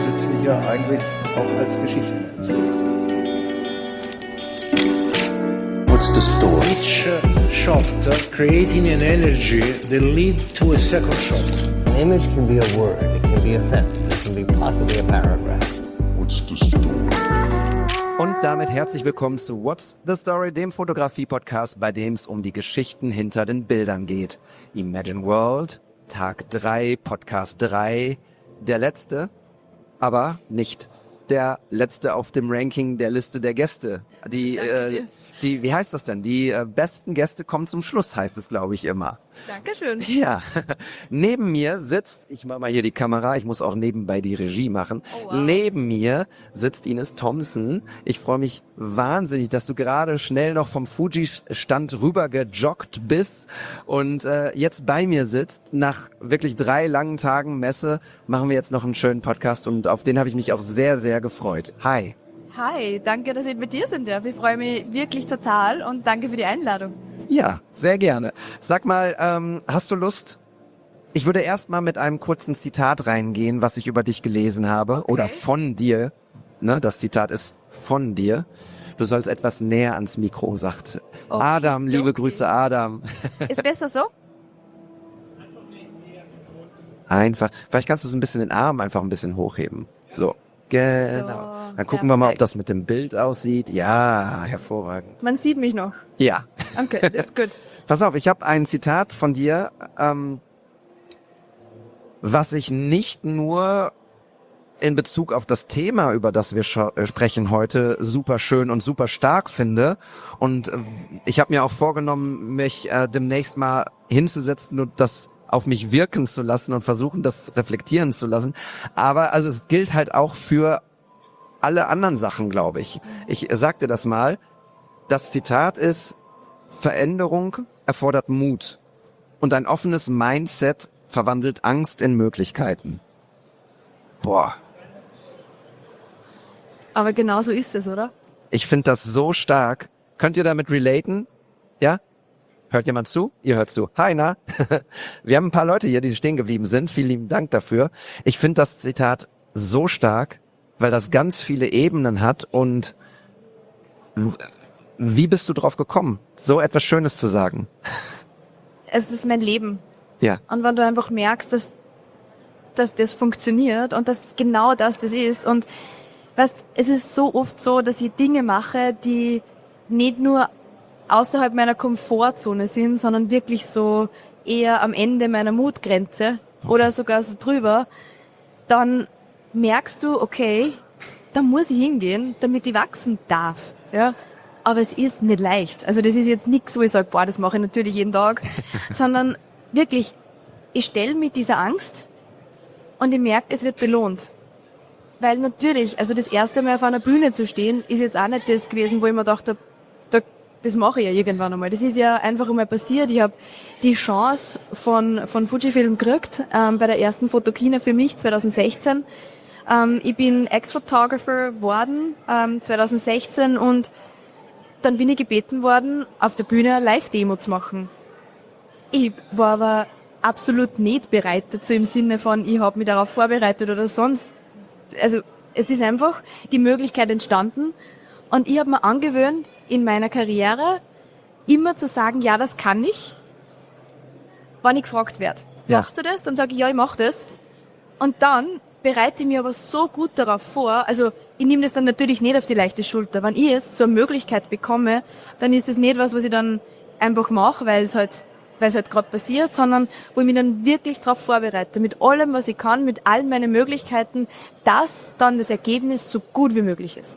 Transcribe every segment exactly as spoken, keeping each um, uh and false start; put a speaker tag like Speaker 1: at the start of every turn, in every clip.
Speaker 1: sitzen hier eigentlich auch als Geschichtenerzähler.
Speaker 2: What's the story?
Speaker 1: Each uh, shot uh, creating an energy that leads to a second shot.
Speaker 3: An image can be a word, it can be a sentence, it can be possibly a paragraph.
Speaker 2: What's the story?
Speaker 4: Und damit herzlich willkommen zu What's the Story, dem Fotografie-Podcast, bei dem es um die Geschichten hinter den Bildern geht. Imagine World, Tag drei, Podcast drei, der letzte, aber nicht der letzte auf dem Ranking der Liste der Gäste. Die, äh, die, wie heißt das denn? Die äh, besten Gäste kommen zum Schluss, heißt es, glaube ich, immer.
Speaker 5: Dankeschön.
Speaker 4: Ja, neben mir sitzt, ich mache mal hier die Kamera, ich muss auch nebenbei die Regie machen.
Speaker 5: Oh, wow.
Speaker 4: Neben mir sitzt Ines Thompson. Ich freue mich wahnsinnig, dass du gerade schnell noch vom Fuji-Stand rüber gejoggt bist und äh, jetzt bei mir sitzt. Nach wirklich drei langen Tagen Messe machen wir jetzt noch einen schönen Podcast und auf den habe ich mich auch sehr, sehr gefreut. Hi.
Speaker 5: Hi, danke, dass ich mit dir sind darf. Ich freue mich wirklich total und danke für die Einladung.
Speaker 4: Ja, sehr gerne. Sag mal, ähm, hast du Lust? Ich würde erst mal mit einem kurzen Zitat reingehen, was ich über dich gelesen habe,
Speaker 5: Okay.
Speaker 4: oder von dir. Ne, das Zitat ist von dir. Du sollst etwas näher ans Mikro, sagt
Speaker 5: Okay,
Speaker 4: Adam. Liebe
Speaker 5: okay.
Speaker 4: Grüße, Adam.
Speaker 5: Ist besser so?
Speaker 4: Einfach. Vielleicht kannst du so ein bisschen den Arm einfach ein bisschen hochheben. So, genau.
Speaker 5: So,
Speaker 4: Dann gucken wir mal, ob
Speaker 5: perfekt.
Speaker 4: das mit dem Bild aussieht. Ja, hervorragend.
Speaker 5: Man sieht mich noch.
Speaker 4: Ja.
Speaker 5: Okay, das ist gut.
Speaker 4: Pass auf, ich habe ein Zitat von dir, ähm, was ich nicht nur in Bezug auf das Thema, über das wir scha- äh, sprechen heute, super schön und super stark finde. Und äh, ich habe mir auch vorgenommen, mich äh, demnächst mal hinzusetzen und das auf mich wirken zu lassen und versuchen, das reflektieren zu lassen. Aber also es gilt halt auch für alle anderen Sachen, glaube ich. Ich äh, sag dir das mal. Das Zitat ist: Veränderung erfordert Mut und ein offenes Mindset verwandelt Angst in Möglichkeiten. Boah,
Speaker 5: Aber genau so ist es, oder?
Speaker 4: ich finde das so stark. Könnt ihr damit relaten? Ja? Hört jemand zu? Ihr hört zu. Hi, na? Wir haben ein paar Leute hier, die stehen geblieben sind. Vielen lieben Dank dafür. Ich finde das Zitat so stark, weil das ganz viele Ebenen hat. Und wie bist du drauf gekommen, so etwas Schönes zu sagen?
Speaker 5: Es ist mein Leben.
Speaker 4: Ja.
Speaker 5: Und wenn du einfach merkst, dass, dass das funktioniert und dass genau das das ist. Und weißt, es ist so oft so, dass ich Dinge mache, die nicht nur außerhalb meiner Komfortzone sind, sondern wirklich so eher am Ende meiner Mutgrenze oder sogar so drüber. Dann merkst du, okay, da muss ich hingehen, damit ich wachsen darf. Ja. Aber es ist nicht leicht. Also das ist jetzt nichts, wo ich sage, boah, das mache ich natürlich jeden Tag, sondern wirklich, ich stelle mit dieser Angst und ich merke, es wird belohnt. Weil natürlich, also das erste Mal auf einer Bühne zu stehen, ist jetzt auch nicht das gewesen, wo ich mir dachte, da, das mache ich ja irgendwann einmal. Das ist ja einfach einmal passiert. Ich habe die Chance von, von Fujifilm gekriegt, ähm, bei der ersten Fotokina für mich zwanzig sechzehn. Ähm, ich bin Ex-Photographer geworden ähm, zwanzig sechzehn und dann bin ich gebeten worden, auf der Bühne eine Live-Demo zu machen. Ich war aber absolut nicht bereit dazu im Sinne von, ich habe mich darauf vorbereitet oder sonst. Also es ist einfach die Möglichkeit entstanden und ich habe mir angewöhnt, in meiner Karriere immer zu sagen, ja, das kann ich, wenn ich gefragt werde.
Speaker 4: Ja.
Speaker 5: Machst du das? Dann sage ich, ja, ich mache das. Und dann bereite ich mich aber so gut darauf vor, also ich nehme das dann natürlich nicht auf die leichte Schulter. Wenn ich jetzt so eine Möglichkeit bekomme, dann ist das nicht was, was ich dann einfach mache, weil es halt, weil es halt gerade passiert, sondern wo ich mich dann wirklich darauf vorbereite, mit allem, was ich kann, mit allen meinen Möglichkeiten, dass dann das Ergebnis so gut wie möglich ist.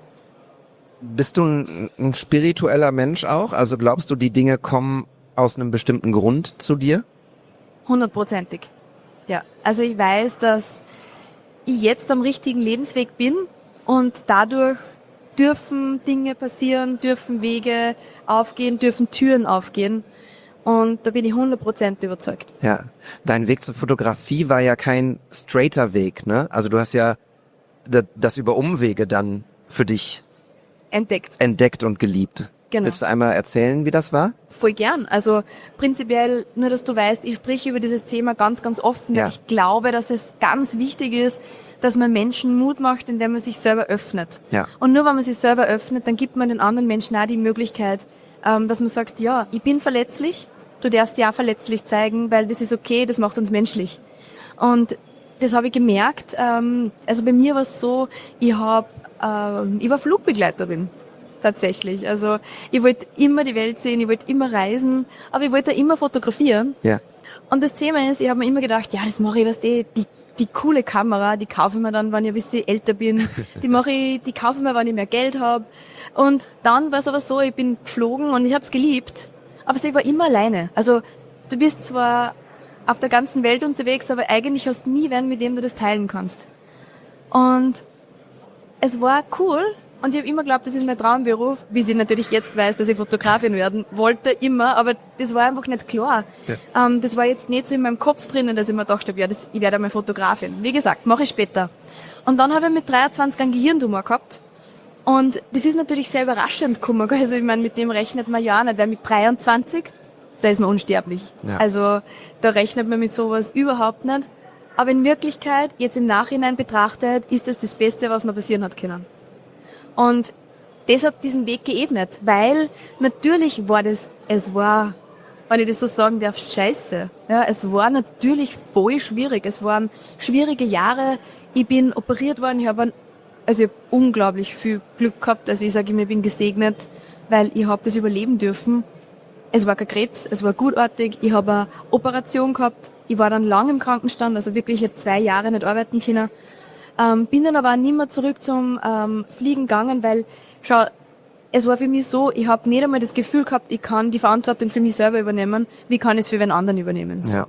Speaker 4: Bist du ein, ein spiritueller Mensch auch? Also glaubst du, die Dinge kommen aus einem bestimmten Grund zu dir?
Speaker 5: Hundertprozentig. Ja, also ich weiß, dass ich jetzt am richtigen Lebensweg bin und dadurch dürfen Dinge passieren, dürfen Wege aufgehen, dürfen Türen aufgehen und da bin ich hundert Prozent überzeugt.
Speaker 4: Ja. Dein Weg zur Fotografie war ja kein straighter Weg, ne? Also du hast ja da- das über Umwege dann für dich
Speaker 5: Entdeckt.
Speaker 4: entdeckt und geliebt.
Speaker 5: Genau.
Speaker 4: Willst du einmal erzählen, wie das war?
Speaker 5: Voll gern. Also prinzipiell, nur dass du weißt, ich spreche über dieses Thema ganz, ganz offen.
Speaker 4: Ja.
Speaker 5: Weil ich glaube, dass es ganz wichtig ist, dass man Menschen Mut macht, indem man sich selber öffnet.
Speaker 4: Ja.
Speaker 5: Und nur wenn man sich selber öffnet, dann gibt man den anderen Menschen auch die Möglichkeit, ähm, dass man sagt, ja, ich bin verletzlich, du darfst dich auch verletzlich zeigen, weil das ist okay, das macht uns menschlich. Und das habe ich gemerkt. Ähm, also bei mir war es so, ich hab, ähm, ich war Flugbegleiterin. Tatsächlich. Also ich wollte immer die Welt sehen, ich wollte immer reisen, aber ich wollte immer fotografieren.
Speaker 4: Ja.
Speaker 5: Und das Thema ist, ich habe mir immer gedacht, ja, das mache ich, weißt du, die, die coole Kamera, die kaufe ich mir dann, wenn ich ein bisschen älter bin. Die mache ich, die kaufe ich mir, wenn ich mehr Geld habe. Und dann war es aber so, ich bin geflogen und ich habe es geliebt, aber ich war immer alleine. Also du bist zwar auf der ganzen Welt unterwegs, aber eigentlich hast du nie wen, mit dem du das teilen kannst. Und es war cool. Und ich habe immer geglaubt, das ist mein Traumberuf, bis ich natürlich jetzt weiß, dass ich Fotografin werden wollte, immer, aber das war einfach nicht klar. Ja. Ähm, das war jetzt nicht so in meinem Kopf drinnen, dass ich mir gedacht habe, ja, das, ich werde einmal Fotografin. Wie gesagt, mache ich später. Und dann habe ich mit dreiundzwanzig einen Gehirntumor gehabt. Und das ist natürlich sehr überraschend gekommen. Also ich meine, mit dem rechnet man ja auch nicht, weil mit dreiundzwanzig, da ist man unsterblich. Ja. Also da rechnet man mit sowas überhaupt nicht. Aber in Wirklichkeit, jetzt im Nachhinein betrachtet, ist das das Beste, was mir passieren hat können. Und das hat diesen Weg geebnet, weil natürlich war das, es war, wenn ich das so sagen darf, scheiße. Ja, es war natürlich voll schwierig. Es waren schwierige Jahre. Ich bin operiert worden, ich habe also ich habe unglaublich viel Glück gehabt. Also ich sage immer, ich bin gesegnet, weil ich habe das überleben dürfen. Es war kein Krebs, es war gutartig. Ich habe eine Operation gehabt. Ich war dann lang im Krankenstand, also wirklich, ich habe zwei Jahre nicht arbeiten können. Ähm, bin dann aber auch nicht mehr zurück zum ähm, Fliegen gegangen, weil, schau, es war für mich so, ich habe nicht einmal das Gefühl gehabt, ich kann die Verantwortung für mich selber übernehmen, wie kann ich es für wen anderen übernehmen.
Speaker 4: Ja.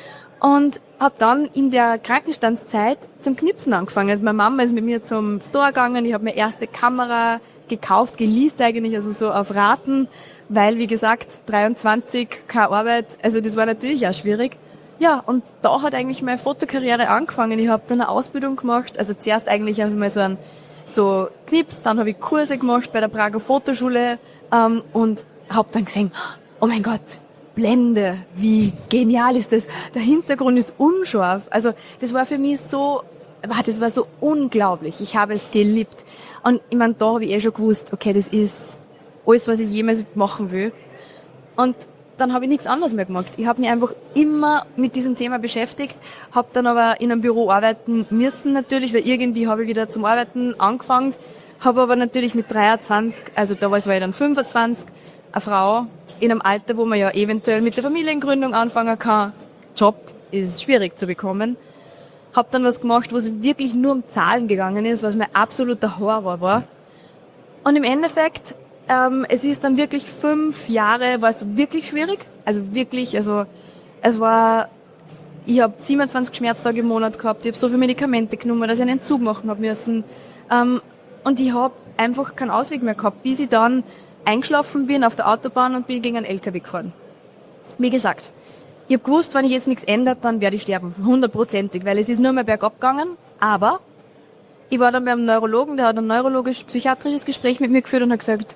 Speaker 5: Und habe dann in der Krankenstandszeit zum Knipsen angefangen. Also meine Mama ist mit mir zum Store gegangen, ich habe meine erste Kamera gekauft, geleast eigentlich, also so auf Raten, weil, wie gesagt, dreiundzwanzig, keine Arbeit, also das war natürlich auch schwierig. Ja, und da hat eigentlich meine Fotokarriere angefangen. Ich habe dann eine Ausbildung gemacht, also zuerst eigentlich also mal so ein so Knips, dann habe ich Kurse gemacht bei der Prager Fotoschule ähm, und habe dann gesehen, oh mein Gott, Blende, wie genial ist das? Der Hintergrund ist unscharf. Also das war für mich so, das war so unglaublich. Ich habe es geliebt. Und ich meine, da habe ich eh schon gewusst, okay, das ist alles, was ich jemals machen will. Und dann habe ich nichts anderes mehr gemacht. Ich habe mich einfach immer mit diesem Thema beschäftigt, habe dann aber in einem Büro arbeiten müssen natürlich, weil irgendwie habe ich wieder zum Arbeiten angefangen, habe aber natürlich mit dreiundzwanzig, also damals war ich dann fünfundzwanzig, eine Frau in einem Alter, wo man ja eventuell mit der Familiengründung anfangen kann. Job ist schwierig zu bekommen. Habe dann was gemacht, wo es wirklich nur um Zahlen gegangen ist, was mein absoluter Horror war. Und im Endeffekt, ähm, es ist dann wirklich fünf Jahre, war es wirklich schwierig. Also wirklich, also es war, ich habe siebenundzwanzig Schmerztage im Monat gehabt, ich habe so viele Medikamente genommen, dass ich einen Entzug machen habe müssen. Ähm, und ich habe einfach keinen Ausweg mehr gehabt, bis ich dann eingeschlafen bin auf der Autobahn und bin gegen einen L K W gefahren. Wie gesagt, ich habe gewusst, wenn ich jetzt nichts ändert, dann werde ich sterben, hundertprozentig, weil es ist nur mehr bergab gegangen. Aber ich war dann beim Neurologen, der hat ein neurologisch-psychiatrisches Gespräch mit mir geführt und hat gesagt,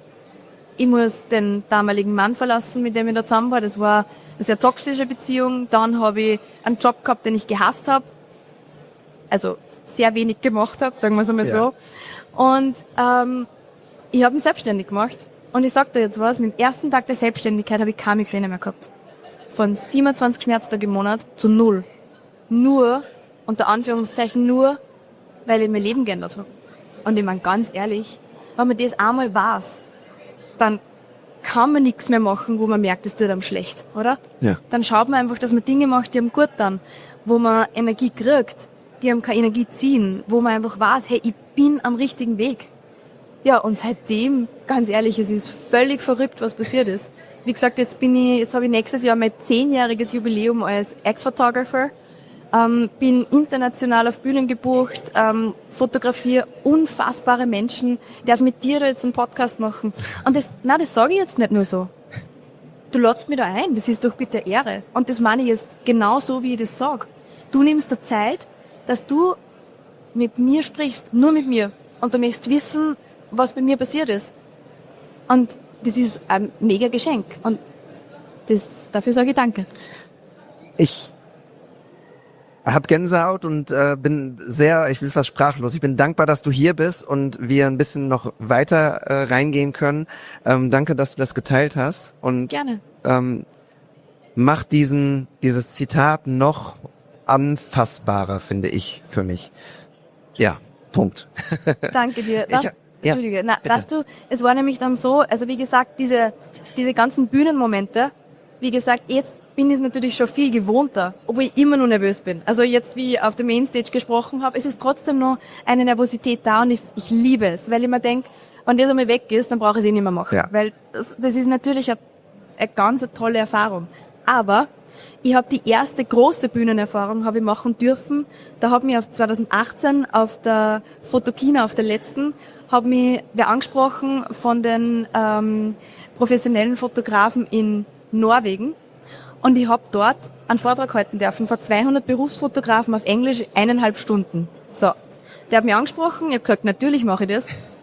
Speaker 5: ich muss den damaligen Mann verlassen, mit dem ich da zusammen war. Das war eine sehr toxische Beziehung. Dann habe ich einen Job gehabt, den ich gehasst habe. Also sehr wenig gemacht habe, sagen wir es einmal ja. so. Und ähm, ich habe mich selbstständig gemacht. Und ich sag dir jetzt was, mit dem ersten Tag der Selbstständigkeit habe ich keine Migräne mehr gehabt. Von siebenundzwanzig Schmerztagen im Monat zu null. Nur, unter Anführungszeichen nur, weil ich mein Leben geändert habe. Und ich meine, ganz ehrlich, wenn man das einmal weiß, dann kann man nichts mehr machen, wo man merkt, es tut einem schlecht, oder?
Speaker 4: Ja.
Speaker 5: Dann schaut man einfach, dass man Dinge macht, die einem gut tun, wo man Energie kriegt, die einem keine Energie ziehen, wo man einfach weiß, hey, ich bin am richtigen Weg. Ja, und seitdem, ganz ehrlich, es ist völlig verrückt, was passiert ist. Wie gesagt, jetzt bin ich, jetzt habe ich nächstes Jahr mein zehnjähriges Jubiläum als Ex-Photographer. Ähm, bin international auf Bühnen gebucht, ähm, fotografiere unfassbare Menschen, darf mit dir da jetzt einen Podcast machen. Und das, nein, das sage ich jetzt nicht nur so. Du lädst mich da ein, das ist doch bitte Ehre. Und das meine ich jetzt genau so, wie ich das sage. Du nimmst dir Zeit, dass du mit mir sprichst, nur mit mir. Und du möchtest wissen, was bei mir passiert ist. Und das ist ein mega Geschenk. Und das, dafür sage ich danke.
Speaker 4: Ich hab Gänsehaut und äh, bin sehr, ich bin fast sprachlos. Ich bin dankbar, dass du hier bist und wir ein bisschen noch weiter äh, reingehen können. Ähm, danke, dass du das geteilt hast und
Speaker 5: Gerne.
Speaker 4: ähm, mach diesen dieses Zitat noch anfassbarer, finde ich, für mich. Ja, Punkt.
Speaker 5: Danke dir.
Speaker 4: Ich-
Speaker 5: Was,
Speaker 4: ja,
Speaker 5: Entschuldige, na,
Speaker 4: bitte.
Speaker 5: weißt du, es war nämlich dann so, also wie gesagt, diese, diese ganzen Bühnenmomente, wie gesagt, jetzt bin ich natürlich schon viel gewohnter, obwohl ich immer noch nervös bin. Also jetzt, wie ich auf der Mainstage gesprochen habe, es ist trotzdem noch eine Nervosität da und ich, ich liebe es, weil ich mir denke, wenn das einmal weg ist, dann brauche ich es eh nicht mehr machen.
Speaker 4: Ja.
Speaker 5: Weil das, das ist natürlich eine, eine ganz eine tolle Erfahrung. Aber ich habe die erste große Bühnenerfahrung habe ich machen dürfen. Da hat mich auf zwanzig achtzehn auf der Fotokina, auf der letzten, hat mich wer angesprochen von den ähm, professionellen Fotografen in Norwegen. Und ich habe dort einen Vortrag halten dürfen vor zweihundert Berufsfotografen auf Englisch, eineinhalb Stunden. So, der hat mich angesprochen, ich habe gesagt, natürlich mache ich das.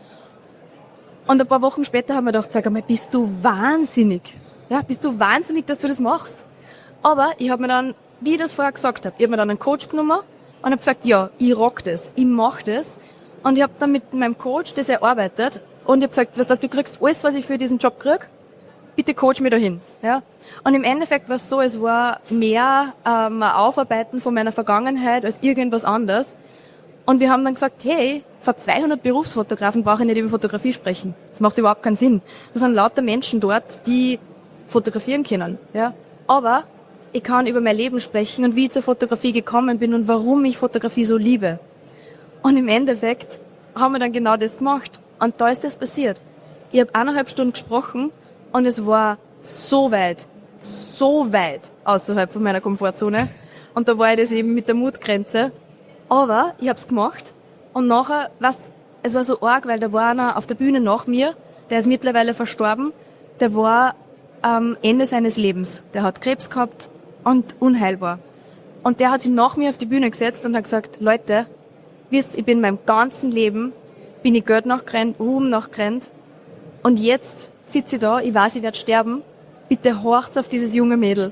Speaker 5: Und ein paar Wochen später haben wir gedacht, sag einmal, bist du wahnsinnig? Ja, bist du wahnsinnig, dass du das machst? Aber ich habe mir dann, wie ich das vorher gesagt habe, ich habe mir dann einen Coach genommen und habe gesagt, ja, ich rock das, ich mach das. Und ich habe dann mit meinem Coach das erarbeitet und ich habe gesagt, weißt du, du kriegst alles, was ich für diesen Job krieg, bitte coach mir dahin. Ja? Und im Endeffekt war es so, es war mehr ähm, ein Aufarbeiten von meiner Vergangenheit als irgendwas anderes. Und wir haben dann gesagt, hey, vor zweihundert Berufsfotografen brauche ich nicht über Fotografie sprechen. Das macht überhaupt keinen Sinn. Da sind lauter Menschen dort, die fotografieren können. Ja? Aber ich kann über mein Leben sprechen und wie ich zur Fotografie gekommen bin und warum ich Fotografie so liebe. Und im Endeffekt haben wir dann genau das gemacht. Und da ist das passiert. Ich habe eineinhalb Stunden gesprochen und es war so weit, so weit außerhalb von meiner Komfortzone. Und da war ich das eben mit der Mutgrenze. Aber ich habe es gemacht und nachher, weißt, es war so arg, weil da war einer auf der Bühne nach mir, der ist mittlerweile verstorben, der war am Ende seines Lebens. Der hat Krebs gehabt und unheilbar. Und der hat sich nach mir auf die Bühne gesetzt und hat gesagt, Leute, wisst, ich bin meinem ganzen Leben, bin ich Geld nachgerannt, Ruhm nachgerannt und jetzt sitze ich da, ich weiß, ich werde sterben, bitte horcht auf dieses junge Mädel.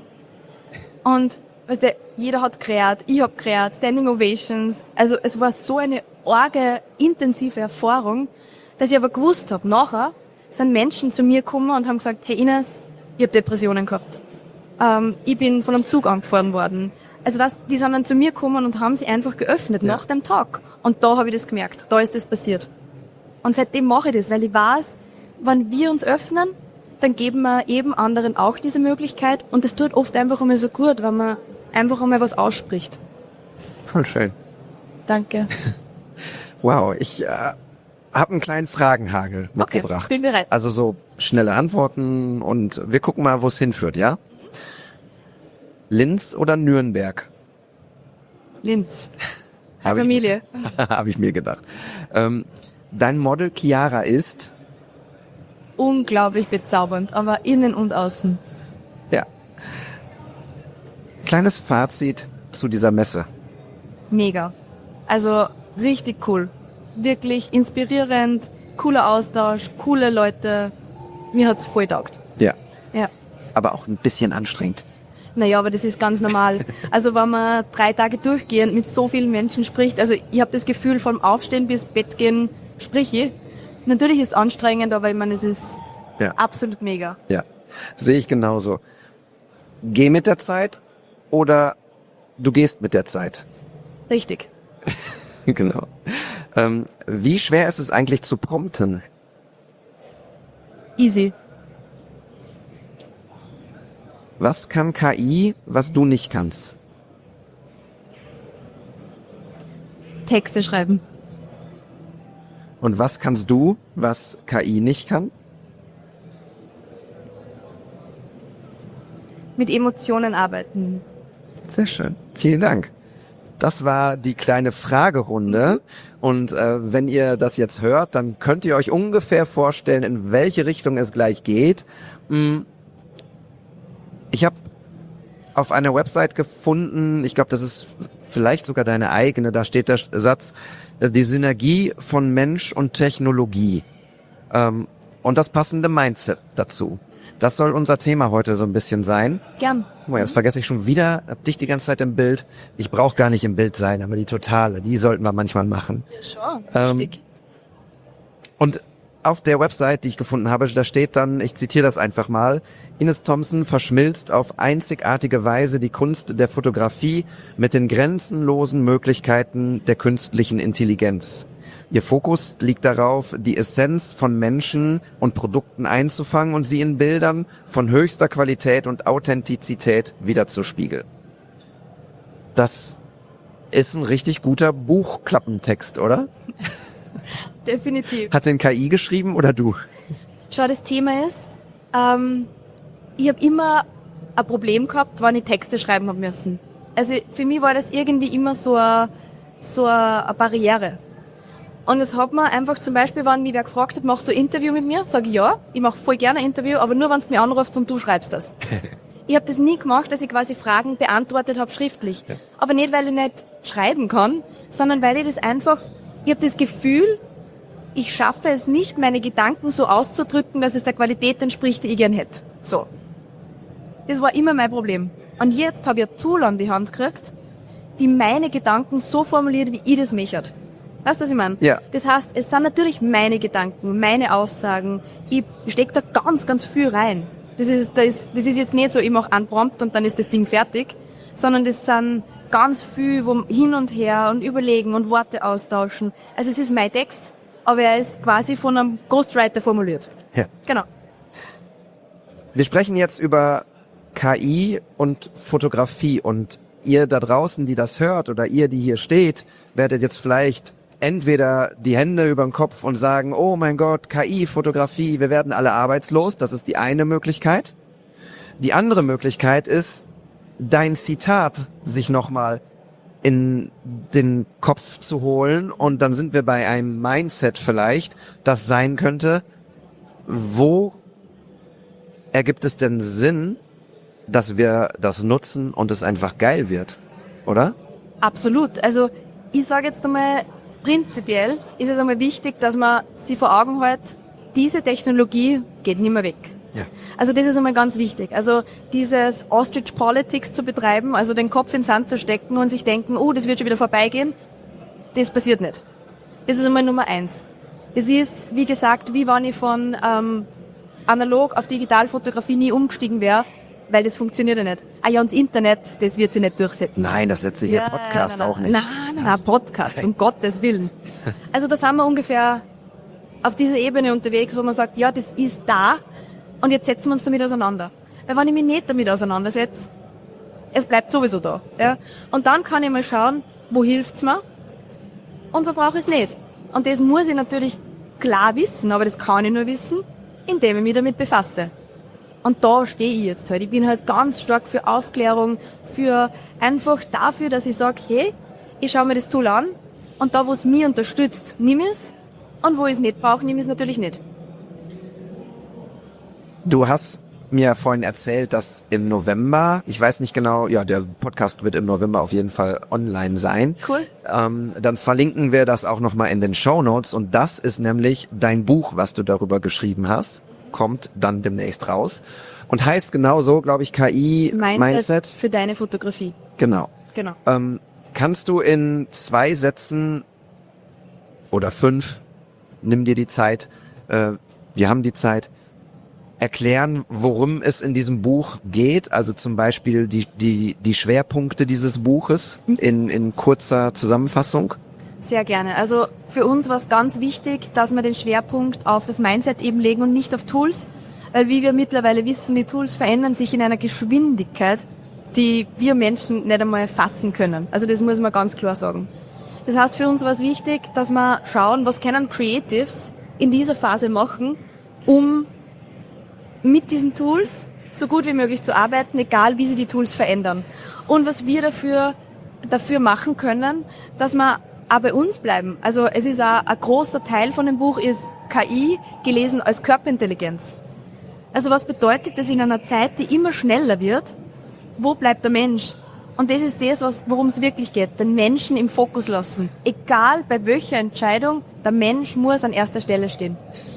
Speaker 5: Und weißt du, jeder hat kreiert, ich hab kreiert, Standing Ovations, also es war so eine arge, intensive Erfahrung, dass ich aber gewusst habe, nachher sind Menschen zu mir gekommen und haben gesagt, hey Ines, ich hab Depressionen gehabt. Ähm, ich bin von einem Zug angefahren worden. Also weißt, die sind dann zu mir gekommen und haben sich einfach geöffnet
Speaker 4: Ja.
Speaker 5: nach dem Tag. Und da habe ich das gemerkt, da ist das passiert. Und seitdem mache ich das, weil ich weiß, wenn wir uns öffnen, dann geben wir eben anderen auch diese Möglichkeit. Und das tut oft einfach einmal so gut, wenn man einfach einmal was ausspricht.
Speaker 4: Voll schön.
Speaker 5: Danke.
Speaker 4: Wow, ich äh, habe einen kleinen Fragenhagel mitgebracht.
Speaker 5: bin bereit.
Speaker 4: Also so schnelle Antworten und wir gucken mal, wo es hinführt, ja? Linz oder Nürnberg?
Speaker 5: Linz.
Speaker 4: Hab ich-
Speaker 5: Familie.
Speaker 4: Habe ich mir gedacht. Ähm, dein Model Chiara ist?
Speaker 5: Unglaublich bezaubernd, aber innen und außen.
Speaker 4: Ja. Kleines Fazit zu dieser Messe.
Speaker 5: Mega. Also richtig cool. Wirklich inspirierend, cooler Austausch, coole Leute. Mir hat's voll taugt.
Speaker 4: Ja.
Speaker 5: Ja.
Speaker 4: Aber auch ein bisschen anstrengend.
Speaker 5: Naja, aber das ist ganz normal. Also wenn man drei Tage durchgehend mit so vielen Menschen spricht, also ich habe das Gefühl, vom Aufstehen bis Bett gehen sprich ich. Natürlich ist es anstrengend, aber ich meine, es ist
Speaker 4: Ja.
Speaker 5: absolut mega.
Speaker 4: Ja. Sehe ich genauso. Geh mit der Zeit oder du gehst mit der Zeit.
Speaker 5: Richtig.
Speaker 4: Genau. Ähm, wie schwer ist es eigentlich zu prompten?
Speaker 5: Easy.
Speaker 4: Was kann K I, was du nicht kannst?
Speaker 5: Texte schreiben.
Speaker 4: Und was kannst du, was K I nicht kann?
Speaker 5: Mit Emotionen arbeiten.
Speaker 4: Sehr schön. Vielen Dank. Das war die kleine Fragerunde. Und äh, wenn ihr das jetzt hört, dann könnt ihr euch ungefähr vorstellen, in welche Richtung es gleich geht. Hm. Ich habe auf einer Website gefunden, ich glaube, das ist vielleicht sogar deine eigene, da steht der Satz, äh, die Synergie von Mensch und Technologie. Ähm, und das passende Mindset dazu. Das soll unser Thema heute so ein bisschen sein.
Speaker 5: Gern.
Speaker 4: Guck mal, jetzt vergesse ich schon wieder, hab dich die ganze Zeit im Bild. Ich brauche gar nicht im Bild sein, aber die Totale, die sollten wir manchmal machen.
Speaker 5: Schon,
Speaker 4: Ähm,
Speaker 5: richtig.
Speaker 4: Und auf der Website, die ich gefunden habe, da steht dann, ich zitiere das einfach mal, Ines Thompson verschmilzt auf einzigartige Weise die Kunst der Fotografie mit den grenzenlosen Möglichkeiten der künstlichen Intelligenz. Ihr Fokus liegt darauf, die Essenz von Menschen und Produkten einzufangen und sie in Bildern von höchster Qualität und Authentizität wiederzuspiegeln. Das ist ein richtig guter Buchklappentext, oder?
Speaker 5: Definitiv.
Speaker 4: Hat den K I geschrieben oder du?
Speaker 5: Schau, das Thema ist, ähm, ich habe immer ein Problem gehabt, wenn ich Texte schreiben habe müssen. Also für mich war das irgendwie immer so eine, so eine Barriere. Und es hat mir einfach zum Beispiel, wenn mich wer gefragt hat, machst du ein Interview mit mir? Sage ich ja, ich mache voll gerne ein Interview, aber nur, wenn du mich anrufst und du schreibst das. Ich habe das nie gemacht, dass ich quasi Fragen beantwortet habe schriftlich. Ja. Aber nicht, weil ich nicht schreiben kann, sondern weil ich das einfach, ich habe das Gefühl, ich schaffe es nicht, meine Gedanken so auszudrücken, dass es der Qualität entspricht, die ich gern hätte. So. Das war immer mein Problem. Und jetzt habe ich ein Tool an die Hand gekriegt, die meine Gedanken so formuliert, wie ich das möchte. Weißt du, was ich meine?
Speaker 4: Ja.
Speaker 5: Das heißt, es sind natürlich meine Gedanken, meine Aussagen. Ich stecke da ganz, ganz viel rein. Das ist, das ist, das ist jetzt nicht so, ich mache einen Prompt und dann ist das Ding fertig, sondern das sind ganz viel wo hin und her und überlegen und Worte austauschen. Also es ist mein Text, aber er ist quasi von einem Ghostwriter formuliert.
Speaker 4: Ja.
Speaker 5: Genau.
Speaker 4: Wir sprechen jetzt über K I und Fotografie und ihr da draußen, die das hört oder ihr, die hier steht, werdet jetzt vielleicht entweder die Hände über den Kopf und sagen, oh mein Gott, K I, Fotografie, wir werden alle arbeitslos. Das ist die eine Möglichkeit. Die andere Möglichkeit ist, dein Zitat sich nochmal in den Kopf zu holen und dann sind wir bei einem Mindset vielleicht, das sein könnte, wo ergibt es denn Sinn, dass wir das nutzen und es einfach geil wird, oder?
Speaker 5: Absolut. Also ich sage jetzt einmal, prinzipiell ist es einmal wichtig, dass man sich vor Augen hält, diese Technologie geht nicht mehr weg.
Speaker 4: Ja.
Speaker 5: Also das ist einmal ganz wichtig. Also dieses Ostrich Politics zu betreiben, also den Kopf in den Sand zu stecken und sich denken, oh, das wird schon wieder vorbeigehen, das passiert nicht. Das ist einmal Nummer eins. Es ist, wie gesagt, wie wenn ich von ähm, analog auf Digitalfotografie nie umgestiegen wäre, weil das funktioniert ja nicht. Ah ja, und das Internet, das wird sich nicht durchsetzen.
Speaker 4: Nein, das setzt sich ja,
Speaker 5: ja
Speaker 4: Podcast
Speaker 5: nein, nein,
Speaker 4: auch nicht.
Speaker 5: Nein, nein, nein, Podcast, um Gottes Willen. Also da sind wir ungefähr auf dieser Ebene unterwegs, wo man sagt, ja, das ist da und jetzt setzen wir uns damit auseinander. Weil wenn ich mich nicht damit auseinandersetze, es bleibt sowieso da. Ja? Und dann kann ich mal schauen, wo hilft's mir und wo brauche ich es nicht. Und das muss ich natürlich klar wissen, aber das kann ich nur wissen, indem ich mich damit befasse. Und da stehe ich jetzt halt. Ich bin halt ganz stark für Aufklärung, für einfach dafür, dass ich sage, hey, ich schaue mir das Tool an und da, wo es mich unterstützt, nimm es und wo ich es nicht brauche, nimm es natürlich nicht.
Speaker 4: Du hast mir vorhin erzählt, dass im November, ich weiß nicht genau, ja, der Podcast wird im November auf jeden Fall online sein.
Speaker 5: Cool.
Speaker 4: Ähm, dann verlinken wir das auch nochmal in den Shownotes und das ist nämlich dein Buch, was du darüber geschrieben hast. Kommt dann demnächst raus und heißt genauso, glaube ich, K I
Speaker 5: Mindset,
Speaker 4: Mindset
Speaker 5: für deine Fotografie.
Speaker 4: Genau.
Speaker 5: Genau.
Speaker 4: Ähm, kannst du in zwei Sätzen oder fünf, nimm dir die Zeit, äh, wir haben die Zeit, erklären, worum es in diesem Buch geht? Also zum Beispiel die die die Schwerpunkte dieses Buches in in kurzer Zusammenfassung.
Speaker 5: Sehr gerne. Also für uns war es ganz wichtig, dass wir den Schwerpunkt auf das Mindset eben legen und nicht auf Tools, weil wie wir mittlerweile wissen, die Tools verändern sich in einer Geschwindigkeit, die wir Menschen nicht einmal fassen können. Also das muss man ganz klar sagen. Das heißt, für uns war es wichtig, dass wir schauen, was können Creatives in dieser Phase machen, um mit diesen Tools so gut wie möglich zu arbeiten, egal wie sie die Tools verändern. Und was wir dafür, dafür machen können, dass wir auch bei uns bleiben. Also es ist auch ein großer Teil von dem Buch ist K I gelesen als Körperintelligenz. Also was bedeutet das in einer Zeit, die immer schneller wird? Wo bleibt der Mensch? Und das ist das, worum es wirklich geht. Den Menschen im Fokus lassen. Egal bei welcher Entscheidung, der Mensch muss an erster Stelle stehen.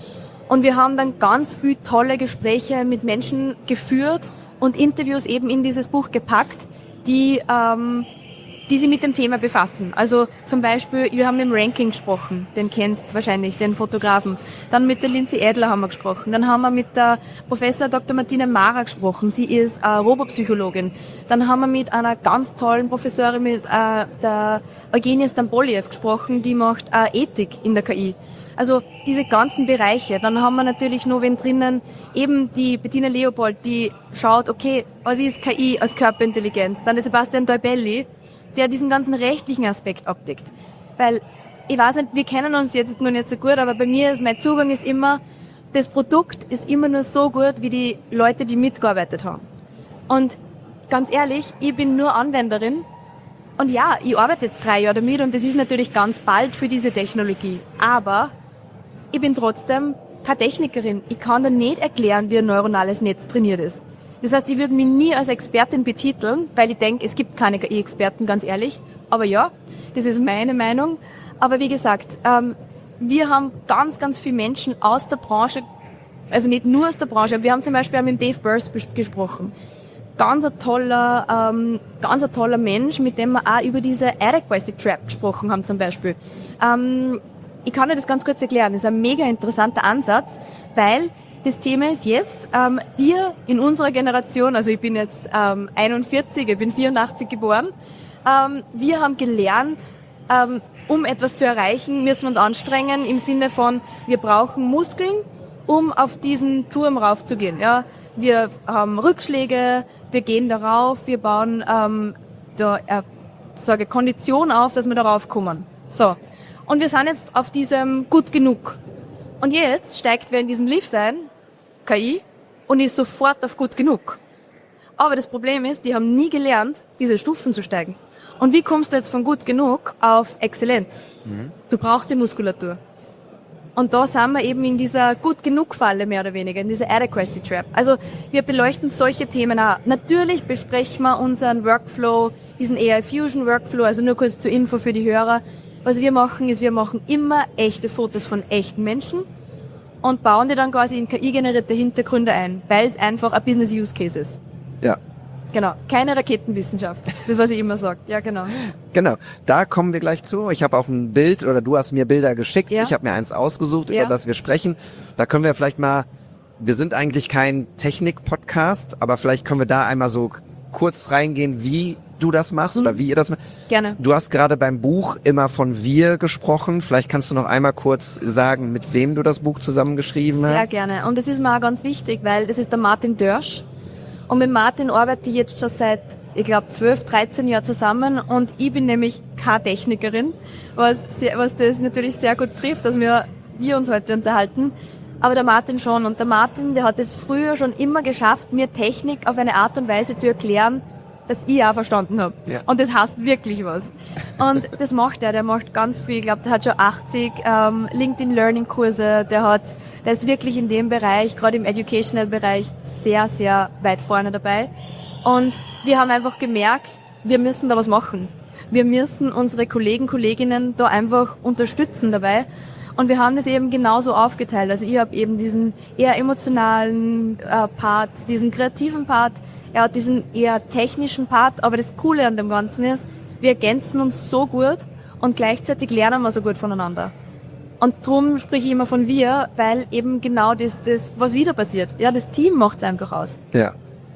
Speaker 5: Und wir haben dann ganz viel tolle Gespräche mit Menschen geführt und Interviews eben in dieses Buch gepackt, die, ähm, die sich mit dem Thema befassen. Also zum Beispiel, wir haben mit dem Ranking gesprochen, den kennst wahrscheinlich, den Fotografen. Dann mit der Lindsay Adler haben wir gesprochen. Dann haben wir mit der Professor Doktor Martina Mara gesprochen. Sie ist äh, Robopsychologin. Dann haben wir mit einer ganz tollen Professorin, mit äh, der Eugenia Stamboliev gesprochen, die macht äh, Ethik in der K I. Also diese ganzen Bereiche. Dann haben wir natürlich noch wen drinnen, eben die Bettina Leopold, die schaut, okay, was ist K I als Körperintelligenz? Dann der Sebastian Deubelli, der diesen ganzen rechtlichen Aspekt abdeckt. Weil, ich weiß nicht, wir kennen uns jetzt noch nicht so gut, aber bei mir ist mein Zugang ist immer, das Produkt ist immer nur so gut, wie die Leute, die mitgearbeitet haben. Und ganz ehrlich, ich bin nur Anwenderin. Und ja, ich arbeite jetzt drei Jahre damit und das ist natürlich ganz bald für diese Technologie. Aber ich bin trotzdem keine Technikerin. Ich kann dir nicht erklären, wie ein neuronales Netz trainiert ist. Das heißt, ich würde mich nie als Expertin betiteln, weil ich denke, es gibt keine K I-Experten, ganz ehrlich. Aber ja, das ist meine Meinung. Aber wie gesagt, ähm, wir haben ganz, ganz viele Menschen aus der Branche, also nicht nur aus der Branche, aber wir haben zum Beispiel auch mit Dave Burst bes- gesprochen. Ganz ein toller, ähm, ganz ein toller Mensch, mit dem wir auch über diese Adequacy Trap gesprochen haben zum Beispiel. Ähm, ich kann dir das ganz kurz erklären. Das ist ein mega interessanter Ansatz, weil das Thema ist jetzt, ähm, wir in unserer Generation, also ich bin jetzt ähm, einundvierzig, ich bin vierundachtzig geboren, ähm, wir haben gelernt, ähm, um etwas zu erreichen, müssen wir uns anstrengen im Sinne von, wir brauchen Muskeln, um auf diesen Turm raufzugehen. Ja? Wir haben Rückschläge, wir gehen darauf, wir bauen ähm, da, äh, sage Kondition auf, dass wir darauf kommen. So. Und wir sind jetzt auf diesem gut genug. Und jetzt steigt wer in diesen Lift ein, K I, und ist sofort auf gut genug. Aber das Problem ist, die haben nie gelernt, diese Stufen zu steigen. Und wie kommst du jetzt von gut genug auf Exzellenz? Mhm. Du brauchst die Muskulatur. Und da sind wir eben in dieser gut genug Falle mehr oder weniger, in dieser Adequacy Trap. Also wir beleuchten solche Themen auch. Natürlich besprechen wir unseren Workflow, diesen A I Fusion Workflow, also nur kurz zur Info für die Hörer. Was wir machen, ist, wir machen immer echte Fotos von echten Menschen und bauen die dann quasi in K I-generierte Hintergründe ein, weil es einfach ein Business Use Case ist.
Speaker 4: Ja.
Speaker 5: Genau, keine Raketenwissenschaft. Das ist, was ich immer sage. Ja, genau.
Speaker 4: Genau, da kommen wir gleich zu. Ich habe auf ein Bild, oder du hast mir Bilder geschickt.
Speaker 5: Ja.
Speaker 4: Ich habe mir eins ausgesucht,
Speaker 5: Ja.
Speaker 4: über das wir sprechen. Da können wir vielleicht mal, wir sind eigentlich kein Technik-Podcast, aber vielleicht können wir da einmal so kurz reingehen, wie du das machst
Speaker 5: Mhm.
Speaker 4: oder wie ihr das macht.
Speaker 5: Gerne.
Speaker 4: Du hast gerade beim Buch immer von wir gesprochen. Vielleicht kannst du noch einmal kurz sagen, mit wem du das Buch zusammengeschrieben hast.
Speaker 5: Sehr gerne. Und das ist mir auch ganz wichtig, weil das ist der Martin Dörsch. Und mit Martin arbeite ich jetzt schon seit, ich glaube, zwölf, dreizehn Jahren zusammen. Und ich bin nämlich keine Technikerin, was, sehr, was das natürlich sehr gut trifft, dass wir, wir uns heute unterhalten. Aber der Martin schon. Und der Martin, der hat es früher schon immer geschafft, mir Technik auf eine Art und Weise zu erklären, dass ich auch verstanden habe.
Speaker 4: Ja.
Speaker 5: Und das heißt wirklich was. Und das macht er, der macht ganz viel. Ich glaube, der hat schon achtzig ähm, LinkedIn-Learning-Kurse, der hat, der ist wirklich in dem Bereich, gerade im Educational-Bereich, sehr, sehr weit vorne dabei. Und wir haben einfach gemerkt, wir müssen da was machen. Wir müssen unsere Kollegen, Kolleginnen da einfach unterstützen dabei. Und wir haben das eben genauso aufgeteilt. Also ich habe eben diesen eher emotionalen äh, Part, diesen kreativen Part, er hat diesen eher technischen Part, aber das Coole an dem Ganzen ist, wir ergänzen uns so gut und gleichzeitig lernen wir so gut voneinander. Und drum spreche ich immer von wir, weil eben genau das, das was wieder passiert. Ja, das Team macht es einfach aus.
Speaker 4: Ja.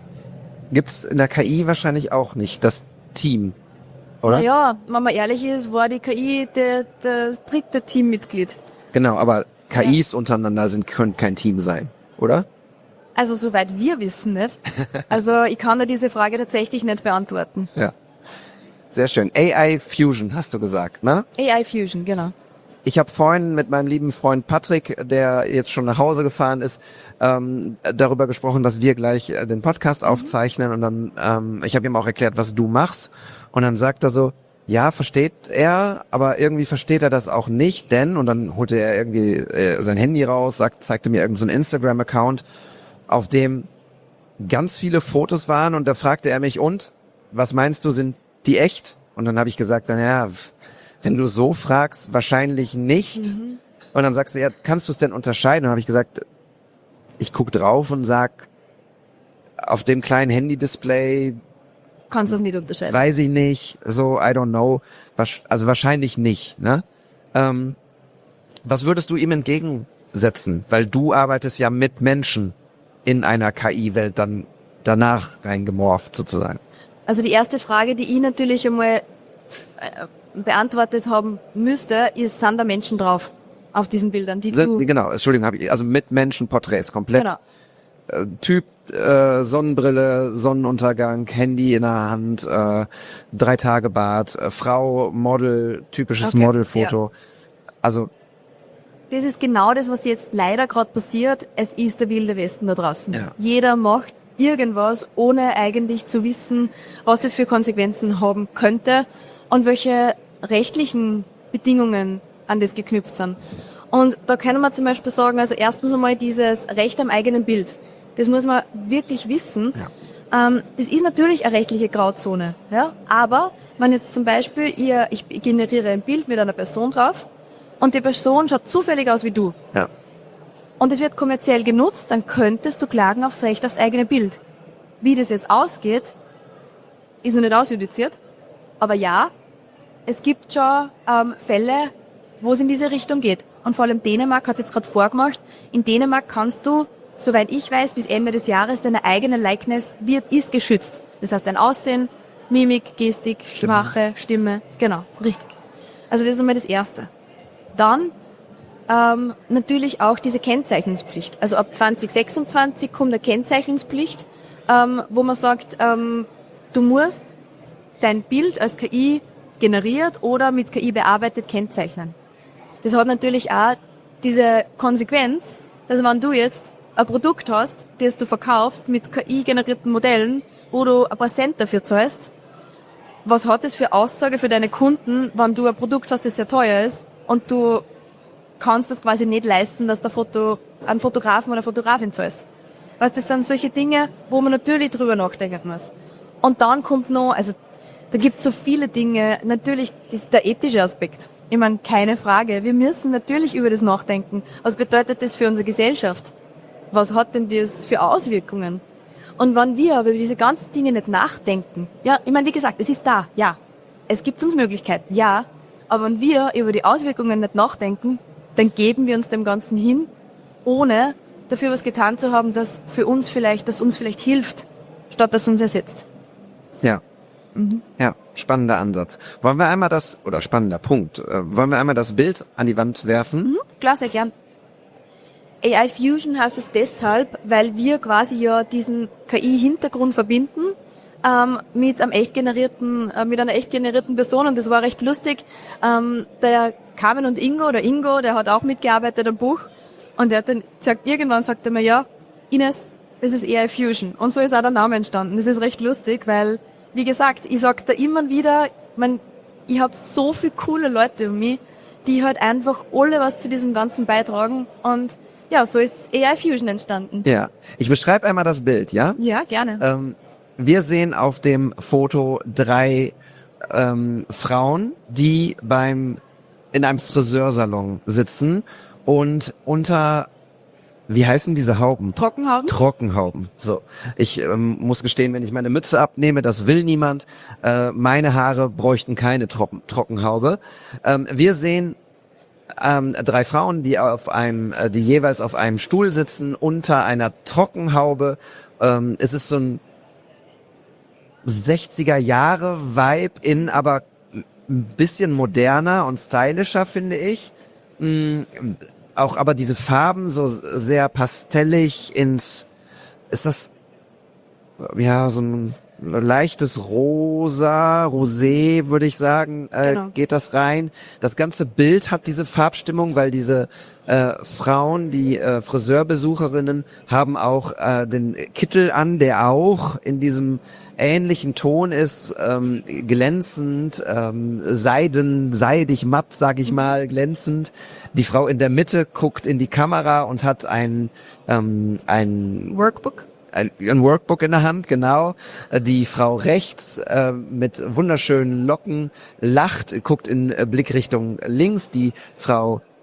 Speaker 4: Gibt's in der K I wahrscheinlich auch nicht, das Team, oder?
Speaker 5: Naja, wenn man ehrlich ist, war die K I der, das dritte Teammitglied.
Speaker 4: Genau, aber K Is untereinander sind, können kein Team sein, oder?
Speaker 5: Also soweit wir wissen nicht. Also ich kann dir diese Frage tatsächlich nicht beantworten.
Speaker 4: Ja. Sehr schön. A I Fusion hast du gesagt, ne?
Speaker 5: A I Fusion, genau.
Speaker 4: Ich habe vorhin mit meinem lieben Freund Patrick, der jetzt schon nach Hause gefahren ist, ähm, darüber gesprochen, dass wir gleich äh, den Podcast aufzeichnen. Und dann, ähm, ich habe ihm auch erklärt, was du machst. Und dann sagt er so, ja, versteht er, aber irgendwie versteht er das auch nicht, denn, und dann holte er irgendwie äh, sein Handy raus, sagt, zeigte mir irgendeinen so einen Instagram-Account, auf dem ganz viele Fotos waren, und da fragte er mich, und, was meinst du, sind die echt? Und dann habe ich gesagt, naja, wenn du so fragst, wahrscheinlich nicht, mhm. Und dann sagst du, ja, kannst du es denn unterscheiden? Und dann habe ich gesagt, ich guck drauf und sag, auf dem kleinen Handy-Display
Speaker 5: Kannst du es nicht unterscheiden.
Speaker 4: weiß ich nicht, so, I don't know, Wasch- also wahrscheinlich nicht, ne? Ähm, was würdest du ihm entgegensetzen? Weil du arbeitest ja mit Menschen in einer K I-Welt dann danach reingemorpht sozusagen.
Speaker 5: Also die erste Frage, die ich natürlich einmal äh, beantwortet haben müsste, ist, sind da Menschen drauf auf diesen Bildern, die
Speaker 4: Sind,
Speaker 5: du...
Speaker 4: genau, Entschuldigung, habe ich, also mit Menschen Porträts komplett.
Speaker 5: Genau.
Speaker 4: Äh, Typ, äh, Sonnenbrille, Sonnenuntergang, Handy in der Hand, äh, drei Tage Bart, äh, Frau, Model, typisches
Speaker 5: Okay,
Speaker 4: Modelfoto. Also
Speaker 5: Das ist genau das, was jetzt leider gerade passiert. Es ist der wilde Westen da draußen.
Speaker 4: Ja.
Speaker 5: Jeder macht irgendwas, ohne eigentlich zu wissen, was das für Konsequenzen haben könnte und welche rechtlichen Bedingungen an das geknüpft sind. Und da können wir zum Beispiel sagen, also erstens einmal dieses Recht am eigenen Bild. Das muss man wirklich wissen.
Speaker 4: Ja.
Speaker 5: Ähm, das ist natürlich eine rechtliche Grauzone. Ja? Aber wenn jetzt zum Beispiel ihr, ich generiere ein Bild mit einer Person drauf und die Person schaut zufällig aus wie du
Speaker 4: ja,
Speaker 5: und es wird kommerziell genutzt, dann könntest du klagen aufs Recht aufs eigene Bild. Wie das jetzt ausgeht, ist noch nicht ausjudiziert. Aber ja, es gibt schon ähm, Fälle, wo es in diese Richtung geht. Und vor allem Dänemark hat es jetzt gerade vorgemacht. In Dänemark kannst du, soweit ich weiß, bis Ende des Jahres deine eigene Likeness wird, ist geschützt. Das heißt, dein Aussehen, Mimik, Gestik, Sprache, Stimme. Genau, richtig. Also das ist einmal das Erste. Dann ähm, natürlich auch diese Kennzeichnungspflicht. Also ab zwanzig sechsundzwanzig kommt eine Kennzeichnungspflicht, ähm, wo man sagt, ähm, du musst dein Bild als K I generiert oder mit K I bearbeitet kennzeichnen. Das hat natürlich auch diese Konsequenz, dass wenn du jetzt ein Produkt hast, das du verkaufst mit K I-generierten Modellen, wo du ein paar Cent dafür zahlst, was hat das für Aussage für deine Kunden, wenn du ein Produkt hast, das sehr teuer ist und du kannst das quasi nicht leisten, dass der Foto, einen Fotografen oder Fotografin zahlst. Weißt, das sind solche Dinge, wo man natürlich drüber nachdenken muss. Und dann kommt noch, also da gibt es so viele Dinge, natürlich ist der ethische Aspekt. Ich meine, keine Frage. Wir müssen natürlich über das nachdenken. Was bedeutet das für unsere Gesellschaft? Was hat denn das für Auswirkungen? Und wenn wir aber über diese ganzen Dinge nicht nachdenken, ja, ich meine, wie gesagt, es ist da, ja. Es gibt uns Möglichkeiten, ja. Aber wenn wir über die Auswirkungen nicht nachdenken, dann geben wir uns dem Ganzen hin, ohne dafür was getan zu haben, das für uns vielleicht, das uns vielleicht hilft, statt dass uns ersetzt.
Speaker 4: ja.
Speaker 5: Mhm.
Speaker 4: Ja, spannender Ansatz. Wollen wir einmal das, oder spannender Punkt, äh, wollen wir einmal das Bild an die Wand werfen?
Speaker 5: Mhm, klar, sehr gern. A I Fusion heißt es deshalb, weil wir quasi ja diesen K I-Hintergrund verbinden ähm, mit einem echt generierten, äh, mit einer echt generierten Person, und das war recht lustig. Ähm, der Carmen und Ingo, oder Ingo, der hat auch mitgearbeitet am Buch, und der hat dann gesagt, irgendwann sagt er mir, ja, Ines, das ist A I Fusion, und so ist auch der Name entstanden. Das ist recht lustig, weil, wie gesagt, ich sag da immer wieder, man, ich habe so viele coole Leute um mich, die halt einfach alle was zu diesem Ganzen beitragen, und ja, so ist A I Fusion entstanden.
Speaker 4: Ja. Ich beschreibe einmal das Bild, ja?
Speaker 5: Ja, gerne.
Speaker 4: Ähm, wir sehen auf dem Foto drei ähm, Frauen, die beim in einem Friseursalon sitzen und unter, wie heißen diese Hauben?
Speaker 5: Trockenhauben?
Speaker 4: Trockenhauben. So, ich ähm, muss gestehen, wenn ich meine Mütze abnehme, das will niemand. Äh, meine Haare bräuchten keine Trocken Trockenhaube. Ähm, wir sehen ähm, drei Frauen, die auf einem, äh, die jeweils auf einem Stuhl sitzen unter einer Trockenhaube. Ähm, es ist so ein sechziger Jahre Vibe in, aber ein bisschen moderner und stylischer, finde ich. Mm, auch aber diese Farben so sehr pastellig ins, ist das, ja, so ein leichtes Rosa, Rosé, würde ich sagen, äh,
Speaker 5: Genau.
Speaker 4: geht das rein. Das ganze Bild hat diese Farbstimmung, weil diese äh, Frauen, die äh, Friseurbesucherinnen, haben auch äh, den Kittel an, der auch in diesem ähnlichen Ton ist, ähm, glänzend, ähm, seiden, seidig, matt, sag ich mal, glänzend. Die Frau in der Mitte guckt in die Kamera und hat ein, ähm, ein
Speaker 5: Workbook?
Speaker 4: ein, ein Workbook in der Hand, genau. Die Frau rechts äh, mit wunderschönen Locken lacht, guckt in äh, Blickrichtung links. Die Frau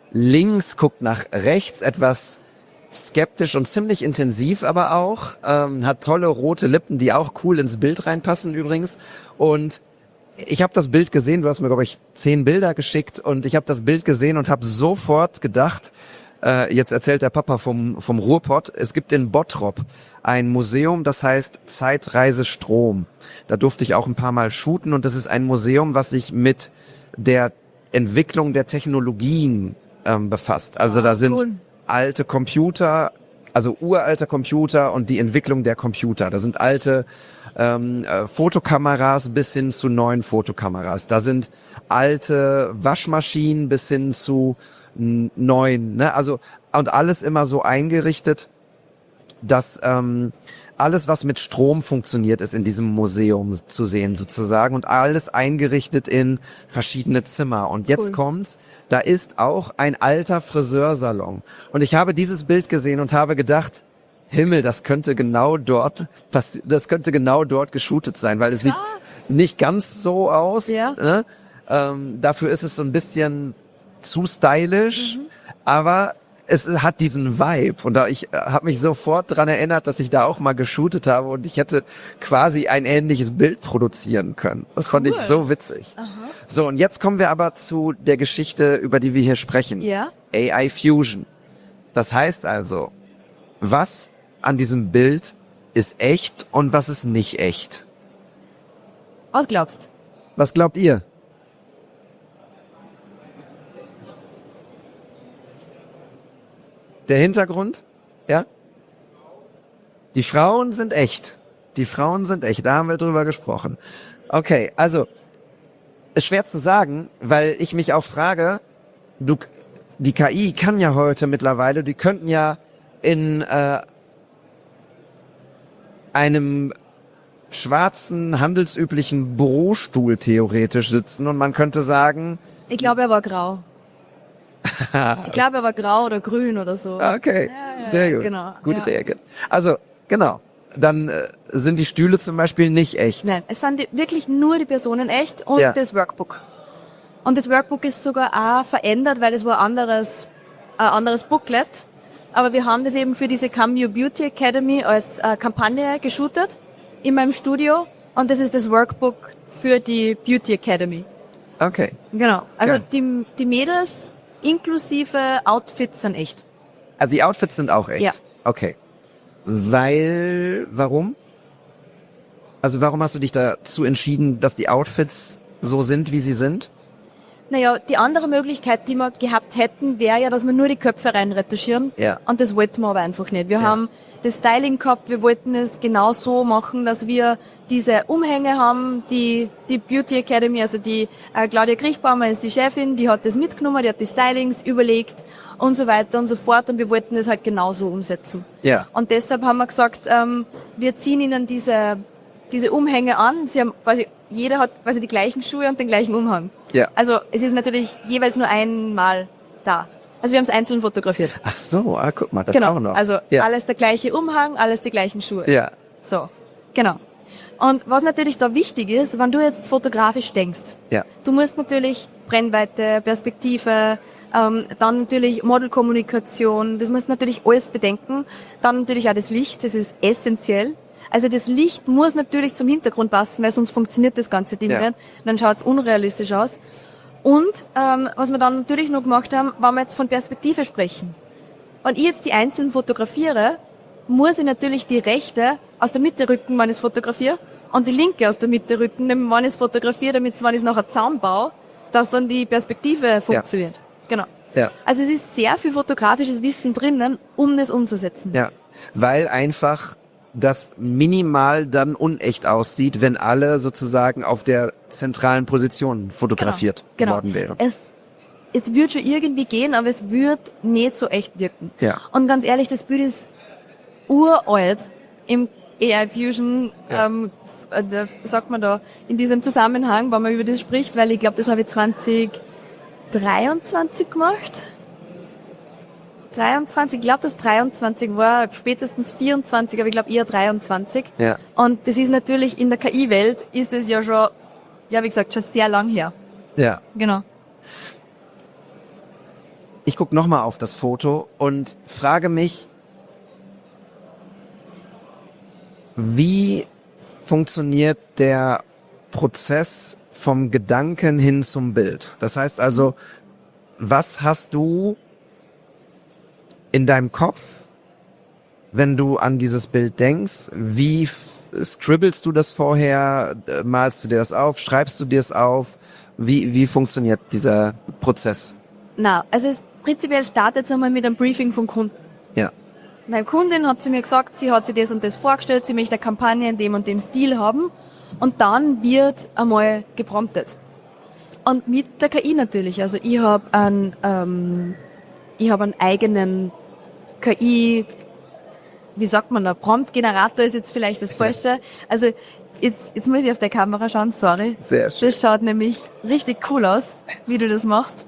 Speaker 4: links, guckt nach rechts, etwas skeptisch und ziemlich intensiv aber auch, ähm, hat tolle rote Lippen, die auch cool ins Bild reinpassen übrigens. Und ich habe das Bild gesehen, du hast mir, glaube ich, zehn Bilder geschickt und ich habe das Bild gesehen und habe sofort gedacht, äh, jetzt erzählt der Papa vom, vom Ruhrpott, es gibt in Bottrop ein Museum, das heißt Zeitreise Strom. Da durfte ich auch ein paar Mal shooten und das ist ein Museum, was sich mit der Entwicklung der Technologien ähm, befasst. Also da sind
Speaker 5: cool.
Speaker 4: alte Computer, also uralte Computer und die Entwicklung der Computer. Da sind alte ähm, äh, Fotokameras bis hin zu neuen Fotokameras. Da sind alte Waschmaschinen bis hin zu n- neuen. Ne? Also und alles immer so eingerichtet, dass ähm, alles, was mit Strom funktioniert, ist in diesem Museum zu sehen sozusagen und alles eingerichtet in verschiedene Zimmer. Und jetzt
Speaker 5: Cool.
Speaker 4: kommt's, da ist auch ein alter Friseursalon. Und ich habe dieses Bild gesehen und habe gedacht, Himmel, das könnte genau dort, passi- das könnte genau dort geshootet sein, weil es
Speaker 5: Krass.
Speaker 4: sieht nicht ganz so aus.
Speaker 5: Ja.
Speaker 4: Ne? Ähm, dafür ist es so ein bisschen zu stylisch,
Speaker 5: Mhm.
Speaker 4: aber es hat diesen Vibe und da ich habe mich sofort dran erinnert, dass ich da auch mal geshootet habe und ich hätte quasi ein ähnliches Bild produzieren können. Das fand ich
Speaker 5: Cool.
Speaker 4: so witzig. So, und jetzt kommen wir aber zu der Geschichte, über die wir hier sprechen.
Speaker 5: Ja.
Speaker 4: A I Fusion. Das heißt also, was an diesem Bild ist echt und was ist nicht echt?
Speaker 5: Was glaubst?
Speaker 4: Was glaubt ihr? Der Hintergrund? Ja? Die Frauen sind echt. Die Frauen sind echt. Da haben wir drüber gesprochen. Okay, also, ist schwer zu sagen, weil ich mich auch frage, du, die K I kann ja heute mittlerweile, die könnten ja in äh, einem schwarzen, handelsüblichen Bürostuhl theoretisch sitzen und man könnte sagen,
Speaker 5: Ich glaube, er war grau. Ich glaube, er war grau oder grün oder so.
Speaker 4: okay,
Speaker 5: Ja, ja,
Speaker 4: sehr gut,
Speaker 5: genau,
Speaker 4: gut
Speaker 5: ja.
Speaker 4: reagiert. Also, genau, dann äh, sind die Stühle zum Beispiel nicht echt.
Speaker 5: Nein, es sind die, wirklich nur die Personen echt und
Speaker 4: Ja.
Speaker 5: das Workbook. Und das Workbook ist sogar auch verändert, weil es war ein anderes, ein anderes Booklet. Aber wir haben das eben für diese Come Your Beauty Academy als äh, Kampagne geshootet in meinem Studio. Und das ist das Workbook für die Beauty Academy.
Speaker 4: Okay,
Speaker 5: Genau. Also
Speaker 4: Geil.
Speaker 5: die, die Mädels inklusive Outfits sind echt.
Speaker 4: also die Outfits sind auch echt.
Speaker 5: Ja.
Speaker 4: Okay, weil, warum? Also warum hast du dich dazu entschieden, dass die Outfits so sind, wie sie sind?
Speaker 5: Naja, die andere Möglichkeit, die wir gehabt hätten, wäre ja, dass wir nur die Köpfe reinretuschieren.
Speaker 4: Ja.
Speaker 5: Und das wollten wir aber einfach nicht. Wir
Speaker 4: Ja.
Speaker 5: haben das Styling gehabt, wir wollten es genau so machen, dass wir diese Umhänge haben, die die Beauty Academy, also die äh, Claudia Kriechbaumer ist die Chefin, die hat das mitgenommen, die hat die Stylings überlegt und so weiter und so fort und wir wollten das halt genauso umsetzen.
Speaker 4: Ja.
Speaker 5: Und deshalb haben wir gesagt, ähm, wir ziehen ihnen diese, diese Umhänge an. Sie haben quasi, jeder hat quasi die gleichen Schuhe und den gleichen Umhang.
Speaker 4: Ja.
Speaker 5: Also es ist natürlich jeweils nur einmal da. Also wir haben es einzeln fotografiert.
Speaker 4: Ach so, ah, guck mal, das
Speaker 5: genau.
Speaker 4: auch noch.
Speaker 5: Also
Speaker 4: ja.
Speaker 5: alles der gleiche Umhang, alles die gleichen Schuhe.
Speaker 4: Ja.
Speaker 5: So, genau. Und was natürlich da wichtig ist, wenn du jetzt fotografisch denkst,
Speaker 4: Ja.
Speaker 5: du musst natürlich Brennweite, Perspektive, ähm, dann natürlich Modelkommunikation, das musst du natürlich alles bedenken. Dann natürlich auch das Licht, das ist essentiell. Also das Licht muss natürlich zum Hintergrund passen, weil sonst funktioniert das ganze Ding
Speaker 4: Ja.
Speaker 5: nicht. Dann schaut es unrealistisch aus. Und ähm, was wir dann natürlich noch gemacht haben, wenn wir jetzt von Perspektive sprechen. Wenn ich jetzt die einzelnen fotografiere, muss ich natürlich die rechte aus der Mitte rücken, wenn ich es fotografiere, und die linke aus der Mitte rücken, wenn ich es fotografiere, damit, wenn ich es nachher zusammenbaue, dass dann die Perspektive funktioniert. Genau.
Speaker 4: Ja.
Speaker 5: Also es ist sehr viel fotografisches Wissen drinnen, um das umzusetzen.
Speaker 4: Ja, weil einfach das minimal dann unecht aussieht, wenn alle sozusagen auf der zentralen Position fotografiert
Speaker 5: genau.
Speaker 4: worden wären.
Speaker 5: Es, es wird schon irgendwie gehen, aber es wird nicht so echt wirken.
Speaker 4: Ja.
Speaker 5: Und ganz ehrlich, das Bild ist uralt im A I Fusion,
Speaker 4: Ja.
Speaker 5: ähm, äh, da sagt man da in diesem Zusammenhang, wenn man über das spricht, weil ich glaube, das habe ich zwanzig dreiundzwanzig gemacht. dreiundzwanzig, ich glaube, das dreiundzwanzig war, spätestens vierundzwanzig, aber ich glaube eher dreiundzwanzig.
Speaker 4: Ja.
Speaker 5: Und das ist natürlich in der K I-Welt, ist das ja schon, ja wie gesagt, schon sehr lang her.
Speaker 4: Ja.
Speaker 5: Genau.
Speaker 4: ich gucke nochmal auf das Foto und frage mich, wie funktioniert der Prozess vom Gedanken hin zum Bild? Das heißt also, was hast du in deinem Kopf, wenn du an dieses Bild denkst? Wie f- scribblest du das vorher? Äh, Malst du dir das auf? Schreibst du dir das auf? Wie, wie funktioniert dieser Prozess?
Speaker 5: Na, also es prinzipiell startet es einmal mit einem Briefing vom Kunden.
Speaker 4: Ja.
Speaker 5: Meine Kundin hat zu mir gesagt, sie hat sich das und das vorgestellt, sie möchte eine Kampagne in dem und dem Stil haben und dann wird einmal gepromptet. Und mit der K I natürlich, also ich habe einen, ähm, ich habe einen eigenen K I, wie sagt man da, Prompt-Generator ist jetzt vielleicht das Falsche. Also jetzt, jetzt muss ich auf der Kamera schauen, sorry.
Speaker 4: Sehr schön.
Speaker 5: Das schaut nämlich richtig cool aus, wie du das machst.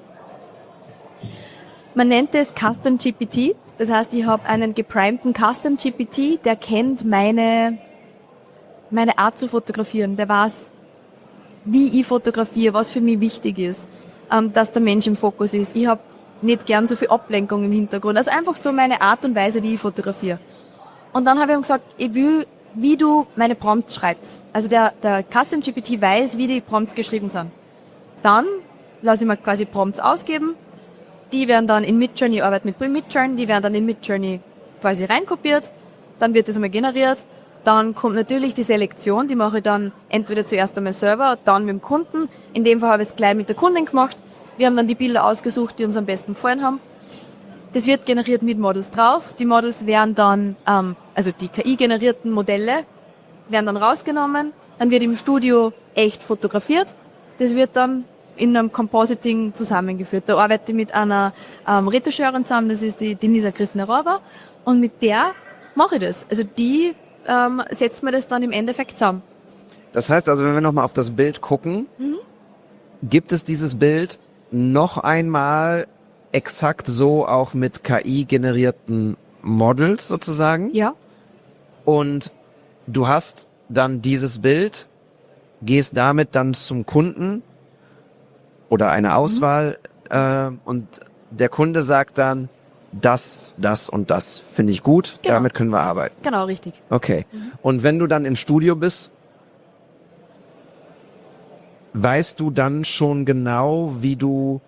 Speaker 5: Man nennt es Custom G P T. Das heißt, ich habe einen geprimten Custom G P T, der kennt meine, meine Art zu fotografieren. Der weiß, wie ich fotografiere, was für mich wichtig ist, ähm, dass der Mensch im Fokus ist. Ich habe nicht gern so viel Ablenkung im Hintergrund. Also einfach so meine Art und Weise, wie ich fotografiere. Und dann habe ich ihm gesagt, ich will, wie du meine Prompts schreibst. Also der, der Custom G P T weiß, wie die Prompts geschrieben sind. Dann lasse ich mir quasi Prompts ausgeben. Die werden dann in Midjourney, ich arbeite mit Midjourney, die werden dann in Midjourney quasi reinkopiert. Dann wird das einmal generiert. Dann kommt natürlich die Selektion, die mache ich dann entweder zuerst einmal selber, dann mit dem Kunden. In dem Fall habe ich es gleich mit der Kundin gemacht. Wir haben dann die Bilder ausgesucht, die uns am besten gefallen haben. Das wird generiert mit Models drauf. Die Models werden dann, ähm, also die K I-generierten Modelle, werden dann rausgenommen. Dann wird im Studio echt fotografiert. Das wird dann in einem Compositing zusammengeführt. Da arbeite ich mit einer ähm, Retoucheurin zusammen, das ist die Denisa Christina Rober. Und mit der mache ich das. Also die ähm, setzt mir das dann im Endeffekt zusammen.
Speaker 4: Das heißt also, wenn wir nochmal auf das Bild gucken, mhm. gibt es dieses Bild noch einmal exakt so auch mit K I-generierten Models sozusagen?
Speaker 5: Ja.
Speaker 4: Und du hast dann dieses Bild, gehst damit dann zum Kunden oder eine Auswahl mhm. äh, und der Kunde sagt dann, das, das und das finde ich gut,
Speaker 5: genau.
Speaker 4: damit können wir arbeiten.
Speaker 5: Genau, richtig.
Speaker 4: Okay. Mhm. Und wenn du dann im Studio bist, weißt du dann schon genau, wie du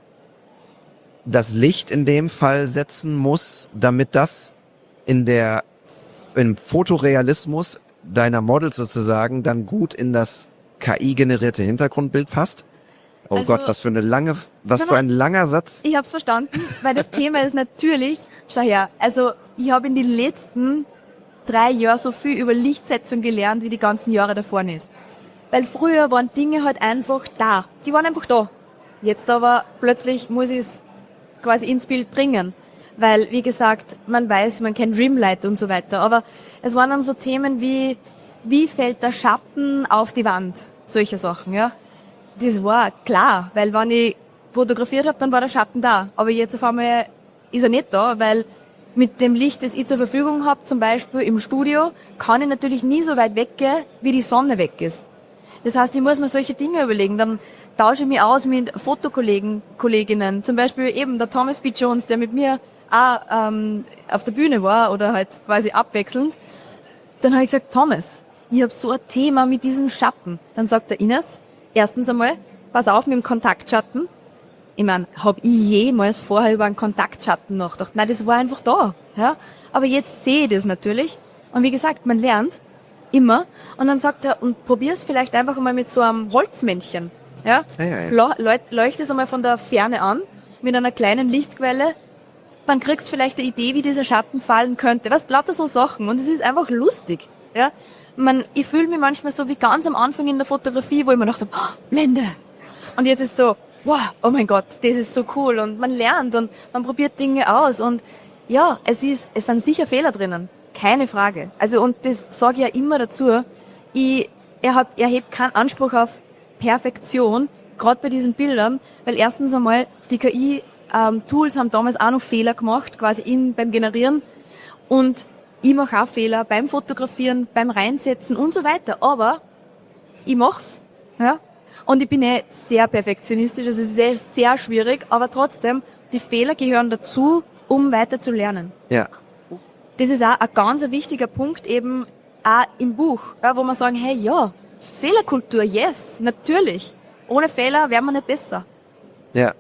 Speaker 4: das Licht in dem Fall setzen musst, damit das in der, im Fotorealismus deiner Models sozusagen dann gut in das K I-generierte Hintergrundbild passt? Oh
Speaker 5: also,
Speaker 4: Gott, was für eine lange, was
Speaker 5: genau,
Speaker 4: für ein langer Satz.
Speaker 5: Ich hab's verstanden, weil das Thema ist natürlich, schau her, also ich habe in den letzten drei Jahren so viel über Lichtsetzung gelernt, wie die ganzen Jahre davor nicht. Weil früher waren Dinge halt einfach da. Die waren einfach da. Jetzt aber plötzlich muss ich es quasi ins Bild bringen. Weil, wie gesagt, man weiß, man kennt Rimlight und so weiter. Aber es waren dann so Themen wie, wie fällt der Schatten auf die Wand? Solche Sachen, ja. Das war klar, weil wenn ich fotografiert habe, dann war der Schatten da. Aber jetzt auf einmal ist er nicht da, weil mit dem Licht, das ich zur Verfügung habe, zum Beispiel im Studio, kann ich natürlich nie so weit weggehen, wie die Sonne weg ist. Das heißt, ich muss mir solche Dinge überlegen. Dann tausche ich mich aus mit Fotokollegen, Kolleginnen. Zum Beispiel eben der Thomas B. Jones, der mit mir auch ähm, auf der Bühne war oder halt quasi abwechselnd. Dann habe ich gesagt, Thomas, ich habe so ein Thema mit diesem Schatten. Dann sagt der Ines, erstens einmal, pass auf mit dem Kontaktschatten. Ich meine, habe ich jemals vorher über einen Kontaktschatten nachgedacht? Nein, das war einfach da. Ja? Aber jetzt sehe ich das natürlich. Und wie gesagt, man lernt immer. Und dann sagt er, und probier's vielleicht einfach mal mit so einem Holzmännchen. Ja?
Speaker 4: Ja, ja, ja.
Speaker 5: Le- leuchte es einmal von der Ferne an, mit einer kleinen Lichtquelle. Dann kriegst du vielleicht eine Idee, wie dieser Schatten fallen könnte. Was, lauter so Sachen. Und es ist einfach lustig. Ja? Man, ich fühle mich manchmal so wie ganz am Anfang in der Fotografie, wo ich mir dachte, oh, Blende. Und jetzt ist so, wow, oh mein Gott, das ist so cool. Und man lernt und man probiert Dinge aus. Und ja, es ist, es sind sicher Fehler drinnen. Keine Frage. Also, und das sage ich ja immer dazu. Ich erhebe erheb keinen Anspruch auf Perfektion, gerade bei diesen Bildern, weil erstens einmal die K I-Tools ähm, haben damals auch noch Fehler gemacht, quasi in, beim Generieren. Und ich mache auch Fehler beim Fotografieren, beim Reinsetzen und so weiter. Aber ich mach's. Ja? Und ich bin eh sehr perfektionistisch, also es ist sehr, sehr schwierig, aber trotzdem die Fehler gehören dazu, um weiter zu lernen.
Speaker 4: Ja.
Speaker 5: Das ist auch ein ganz wichtiger Punkt eben auch im Buch, ja, wo wir sagen, hey, ja, Fehlerkultur, yes, natürlich. Ohne Fehler wären wir nicht besser.
Speaker 4: Ja.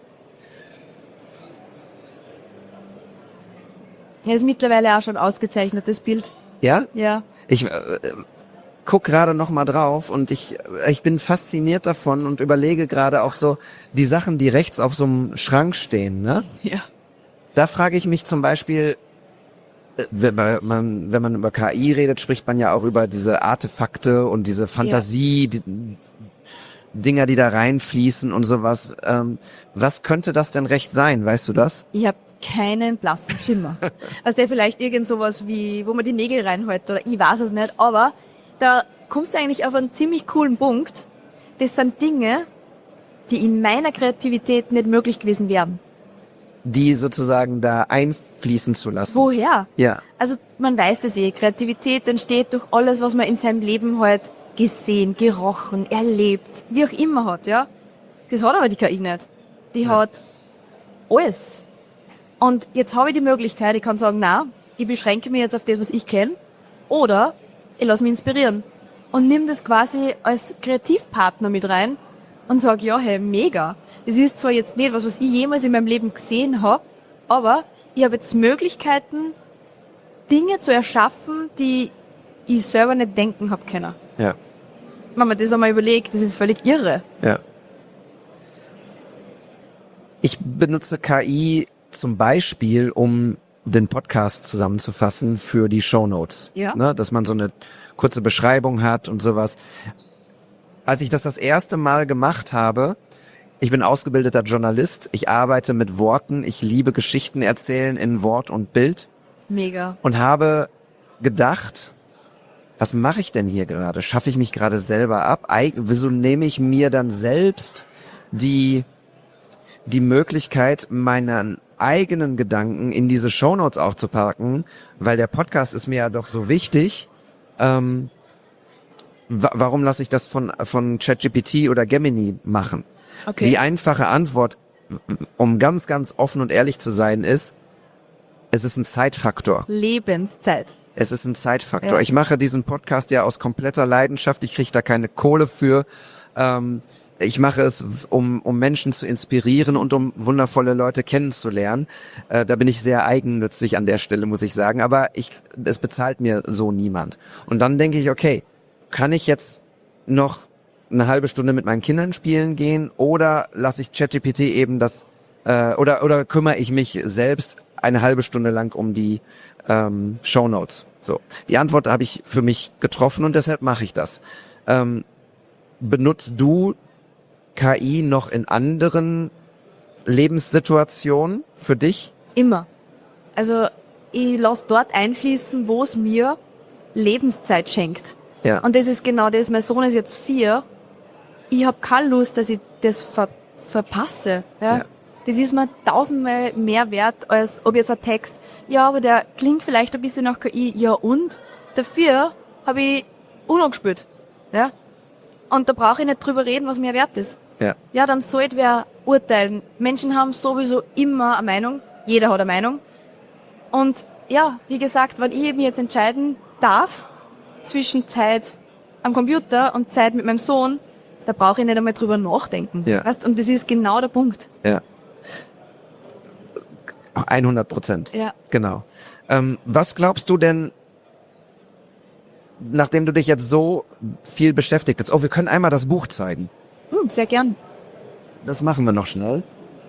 Speaker 5: Ja, ist mittlerweile auch schon ausgezeichnet, das Bild.
Speaker 4: Ja?
Speaker 5: Ja.
Speaker 4: Ich äh, guck gerade noch mal drauf und ich ich bin fasziniert davon und überlege gerade auch so die Sachen, die rechts auf so einem Schrank stehen, ne?
Speaker 5: Ja.
Speaker 4: Da frage ich mich zum Beispiel, äh, wenn man wenn man über K I redet, spricht man ja auch über diese Artefakte und diese Fantasie, die Dinger, die da reinfließen und sowas. Ähm, was könnte das denn recht sein? Weißt du das?
Speaker 5: Ich habe keinen blassen Schimmer. Also der vielleicht irgend sowas wie, wo man die Nägel reinhält oder ich weiß es nicht, aber da kommst du eigentlich auf einen ziemlich coolen Punkt. Das sind Dinge, die in meiner Kreativität nicht möglich gewesen wären.
Speaker 4: Die sozusagen da einfließen zu lassen.
Speaker 5: Woher?
Speaker 4: Ja.
Speaker 5: Also man weiß das eh, Kreativität entsteht durch alles, was man in seinem Leben halt gesehen, gerochen, erlebt, wie auch immer hat, ja. Das hat aber die K I nicht. Die
Speaker 4: Ja.
Speaker 5: hat alles. Und jetzt habe ich die Möglichkeit, ich kann sagen, na, ich beschränke mich jetzt auf das, was ich kenne, oder ich lasse mich inspirieren und nimm das quasi als Kreativpartner mit rein und sage, ja, hey, mega. Das ist zwar jetzt nicht was, was ich jemals in meinem Leben gesehen habe, aber ich habe jetzt Möglichkeiten, Dinge zu erschaffen, die ich selber nicht denken habe können.
Speaker 4: Ja.
Speaker 5: Wenn man das einmal überlegt, das ist völlig irre.
Speaker 4: Ja. Ich benutze K I zum Beispiel, um den Podcast zusammenzufassen für die Shownotes.
Speaker 5: Ja.
Speaker 4: Ne, dass man so eine kurze Beschreibung hat und sowas. Als ich das das erste Mal gemacht habe, ich bin ausgebildeter Journalist, ich arbeite mit Worten, ich liebe Geschichten erzählen in Wort und Bild
Speaker 5: Mega.
Speaker 4: und habe gedacht, was mache ich denn hier gerade? Schaffe ich mich gerade selber ab? Eig- Wieso nehme ich mir dann selbst die die Möglichkeit, meinen eigenen Gedanken in diese Shownotes aufzupacken, weil der Podcast ist mir ja doch so wichtig. Ähm, wa- warum lasse ich das von von ChatGPT oder Gemini machen?
Speaker 5: Okay.
Speaker 4: Die einfache Antwort, um ganz, ganz offen und ehrlich zu sein, ist, es ist ein Zeitfaktor.
Speaker 5: Lebenszeit.
Speaker 4: Es ist ein Zeitfaktor.
Speaker 5: Ja.
Speaker 4: Ich mache diesen Podcast ja aus kompletter Leidenschaft. Ich kriege da keine Kohle für. Ähm, ich mache es, um, um Menschen zu inspirieren und um wundervolle Leute kennenzulernen. Äh, da bin ich sehr eigennützig an der Stelle, muss ich sagen. Aber ich, es bezahlt mir so niemand. Und dann denke ich, okay, kann ich jetzt noch eine halbe Stunde mit meinen Kindern spielen gehen oder lasse ich ChatGPT eben das äh, oder oder kümmere ich mich selbst eine halbe Stunde lang um die ähm, Shownotes. So, die Antwort habe ich für mich getroffen und deshalb mache ich das. Ähm, benutzt du K I noch in anderen Lebenssituationen für dich?
Speaker 5: Immer. Also ich lasse dort einfließen, wo es mir Lebenszeit schenkt.
Speaker 4: Ja.
Speaker 5: Und das ist genau das. Mein Sohn ist jetzt vier. Ich habe keine Lust, dass ich das ver verpasse. Ja?
Speaker 4: Ja.
Speaker 5: Das ist mir tausendmal mehr wert, als ob jetzt ein Text, ja, aber der klingt vielleicht ein bisschen nach K I. Ja und? Dafür habe ich UNO gespielt. Ja? Und da brauche ich nicht drüber reden, was mir wert ist.
Speaker 4: Ja.
Speaker 5: Ja, dann sollte wer urteilen. Menschen haben sowieso immer eine Meinung. Jeder hat eine Meinung. Und ja, wie gesagt, wenn ich mich jetzt entscheiden darf zwischen Zeit am Computer und Zeit mit meinem Sohn, da brauche ich nicht einmal drüber nachdenken.
Speaker 4: Ja.
Speaker 5: Weißt? Und das ist genau der Punkt.
Speaker 4: Ja. hundert Prozent.
Speaker 5: Ja.
Speaker 4: Genau. Ähm, was glaubst du denn, nachdem du dich jetzt so viel beschäftigt hast? Oh, wir können einmal das Buch zeigen.
Speaker 5: Hm, sehr gern.
Speaker 4: Das machen wir noch schnell.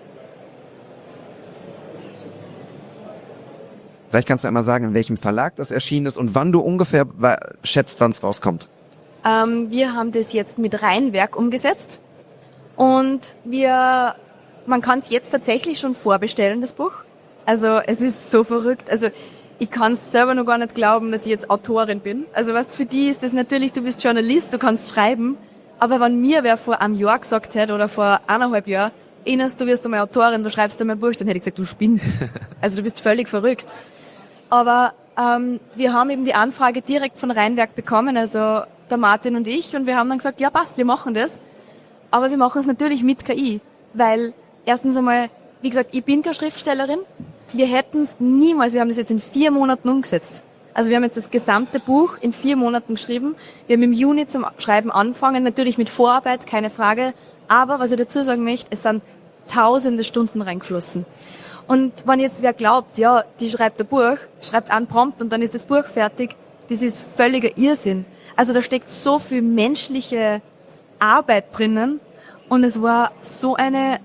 Speaker 4: Vielleicht kannst du einmal sagen, in welchem Verlag das erschienen ist und wann du ungefähr wa- schätzt, wann es rauskommt.
Speaker 5: Ähm, wir haben das jetzt mit Rheinwerk umgesetzt. Und wir, man kann es jetzt tatsächlich schon vorbestellen, das Buch. Also es ist so verrückt. Also ich kann es selber noch gar nicht glauben, dass ich jetzt Autorin bin. Also weißt, für die ist das natürlich, du bist Journalist, du kannst schreiben. Aber wenn mir wer vor einem Jahr gesagt hätte oder vor eineinhalb Jahren, Ines, du wirst einmal Autorin, du schreibst einmal ein Buch, dann hätte ich gesagt, du spinnst. Also du bist völlig verrückt. Aber ähm, wir haben eben die Anfrage direkt von Rheinwerk bekommen, also der Martin und ich, und wir haben dann gesagt, ja passt, wir machen das. Aber wir machen es natürlich mit K I, weil erstens einmal, wie gesagt, ich bin keine Schriftstellerin. Wir hätten es niemals, wir haben das jetzt in vier Monaten umgesetzt. Also wir haben jetzt das gesamte Buch in vier Monaten geschrieben. Wir haben im Juni zum Schreiben angefangen, natürlich mit Vorarbeit, keine Frage. Aber was ich dazu sagen möchte, es sind tausende Stunden reingeflossen. Und wenn jetzt wer glaubt, ja, die schreibt ein Buch, schreibt einen Prompt und dann ist das Buch fertig, das ist völliger Irrsinn. Also da steckt so viel menschliche Arbeit drinnen und es war so eine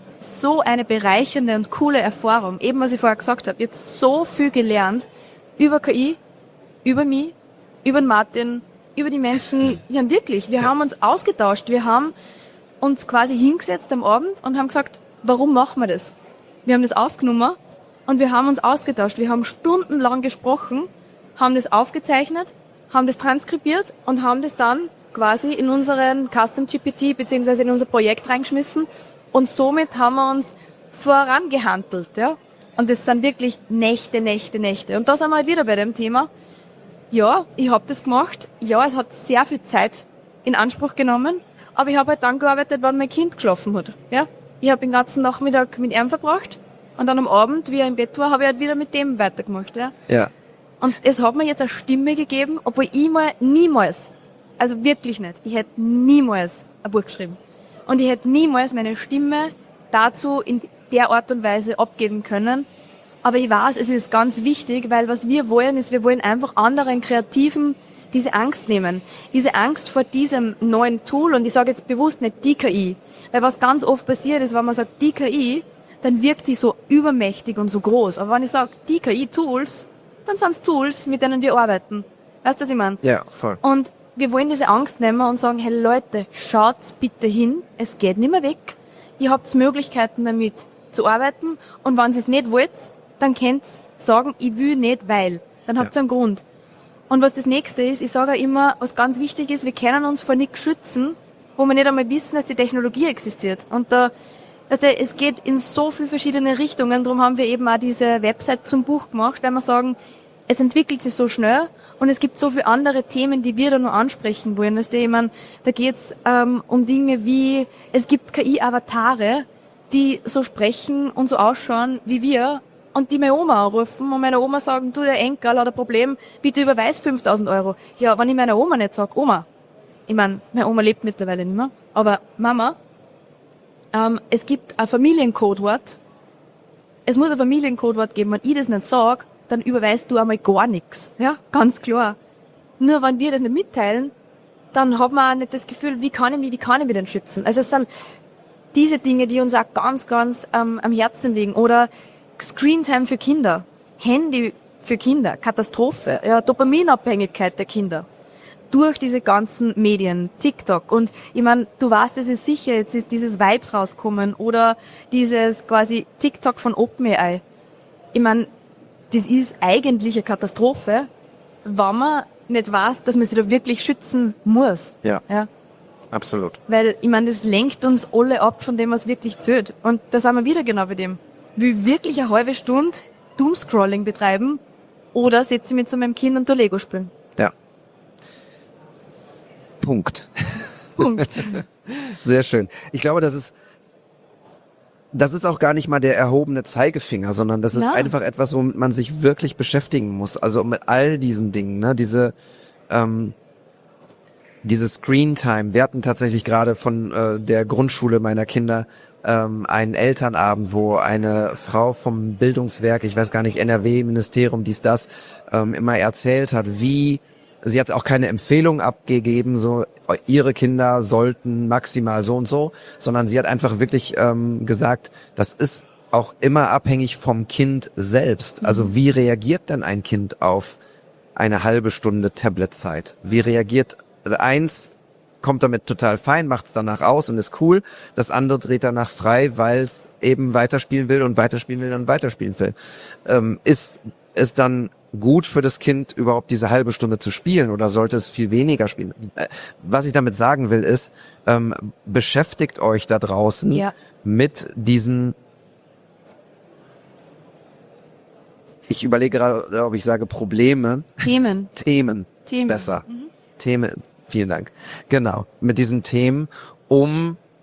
Speaker 5: so eine bereichernde und coole Erfahrung. Eben, was ich vorher gesagt habe, ich habe so viel gelernt über K I, über mich, über den Martin, über die Menschen. Ja, wirklich, wir haben uns ausgetauscht. Wir haben uns quasi hingesetzt am Abend und haben gesagt, warum machen wir das? Wir haben das aufgenommen und wir haben uns ausgetauscht. Wir haben stundenlang gesprochen, haben das aufgezeichnet, haben das transkribiert und haben das dann quasi in unseren Custom G P T beziehungsweise in unser Projekt reingeschmissen und somit haben wir uns vorangehandelt, ja. Und das sind wirklich Nächte, Nächte, Nächte. Und da sind wir halt wieder bei dem Thema. Ja, ich habe das gemacht. Ja, es hat sehr viel Zeit in Anspruch genommen, aber ich habe halt dann gearbeitet, wann mein Kind geschlafen hat, ja. Ich habe den ganzen Nachmittag mit ihm verbracht und dann am Abend, wie er im Bett war, habe ich halt wieder mit dem weitergemacht, ja.
Speaker 4: Ja.
Speaker 5: Und es hat mir jetzt eine Stimme gegeben, obwohl ich mal niemals, also wirklich nicht, ich hätte niemals ein Buch geschrieben. Und ich hätte niemals meine Stimme dazu in der Art und Weise abgeben können. Aber ich weiß, es ist ganz wichtig, weil was wir wollen, ist, wir wollen einfach anderen Kreativen diese Angst nehmen. Diese Angst vor diesem neuen Tool. Und ich sage jetzt bewusst nicht die K I. Weil was ganz oft passiert ist, wenn man sagt, die K I, dann wirkt die so übermächtig und so groß. Aber wenn ich sage, die K I-Tools, dann sind es Tools, mit denen wir arbeiten. Weißt du, was ich meine?
Speaker 4: Ja, voll.
Speaker 5: Und wir wollen diese Angst nehmen und sagen, hey Leute, schaut's bitte hin, es geht nicht mehr weg. Ihr habt Möglichkeiten damit zu arbeiten und wenn ihr es nicht wollt, dann könnt ihr sagen, ich will nicht, weil. Dann habt ihr
Speaker 4: Ja.
Speaker 5: einen Grund. Und was das nächste ist, ich sage auch immer, was ganz wichtig ist, wir können uns vor nichts schützen, wo wir nicht einmal wissen, dass die Technologie existiert. Und da, also es geht in so viele verschiedene Richtungen, darum haben wir eben auch diese Website zum Buch gemacht, weil wir sagen, es entwickelt sich so schnell und es gibt so viele andere Themen, die wir da noch ansprechen wollen. Dass ich meine, da geht's ähm, um Dinge wie, es gibt K I-Avatare, die so sprechen und so ausschauen wie wir und die meine Oma anrufen und meiner Oma sagen, du, der Enkel hat ein Problem, bitte überweis fünftausend Euro. Ja, wenn ich meiner Oma nicht sage, Oma, ich meine, meine Oma lebt mittlerweile nicht mehr, aber Mama, ähm, es gibt ein Familiencodewort, es muss ein Familiencodewort geben, wenn ich das nicht sage, dann überweist du einmal gar nichts. Ja, ganz klar. Nur wenn wir das nicht mitteilen, dann hat man auch nicht das Gefühl, wie kann ich mich, wie kann ich mich denn schützen? Also es sind diese Dinge, die uns auch ganz, ganz ähm, am Herzen liegen. Oder Screentime für Kinder, Handy für Kinder, Katastrophe, ja, Dopaminabhängigkeit der Kinder. Durch diese ganzen Medien, TikTok. Und ich meine, du weißt, es ist sicher, jetzt ist dieses Vibes rauskommen oder dieses quasi TikTok von OpenAI. Ich meine, das ist eigentlich eine Katastrophe, wenn man nicht weiß, dass man sich da wirklich schützen muss.
Speaker 4: Ja,
Speaker 5: Ja.
Speaker 4: absolut.
Speaker 5: Weil, ich meine, das lenkt uns alle ab von dem, was wirklich zählt. Und da sind wir wieder genau bei dem. Will wirklich eine halbe Stunde Doomscrolling betreiben oder setze ich mich zu meinem Kind und tu Lego spielen?
Speaker 4: Ja. Punkt.
Speaker 5: Punkt.
Speaker 4: Sehr schön. Ich glaube, das ist das ist auch gar nicht mal der erhobene Zeigefinger, sondern das ist
Speaker 5: Ja.
Speaker 4: einfach etwas, womit man sich wirklich beschäftigen muss. Also mit all diesen Dingen, ne, diese ähm, diese Screentime. Wir hatten tatsächlich gerade von äh, der Grundschule meiner Kinder ähm, einen Elternabend, wo eine Frau vom Bildungswerk, ich weiß gar nicht, N R W-Ministerium, dies, das, ähm, immer erzählt hat, wie, sie hat auch keine Empfehlung abgegeben, so ihre Kinder sollten maximal so und so, sondern sie hat einfach wirklich ähm, gesagt, das ist auch immer abhängig vom Kind selbst. Also wie reagiert denn ein Kind auf eine halbe Stunde Tabletzeit? Wie reagiert eins? Kommt damit total fein, macht's danach aus und ist cool. Das andere dreht danach frei, weil es eben weiterspielen will und weiterspielen will und weiterspielen will. Ähm, ist es dann gut für das Kind, überhaupt diese halbe Stunde zu spielen oder sollte es viel weniger spielen? Äh, Was ich damit sagen will, ist, ähm, beschäftigt euch da draußen
Speaker 5: Ja.
Speaker 4: mit diesen, ich überlege gerade, ob ich sage Probleme,
Speaker 5: Themen.
Speaker 4: Themen,
Speaker 5: Themen.
Speaker 4: ist besser. Themen, vielen Dank. Genau, mit diesen Themen, um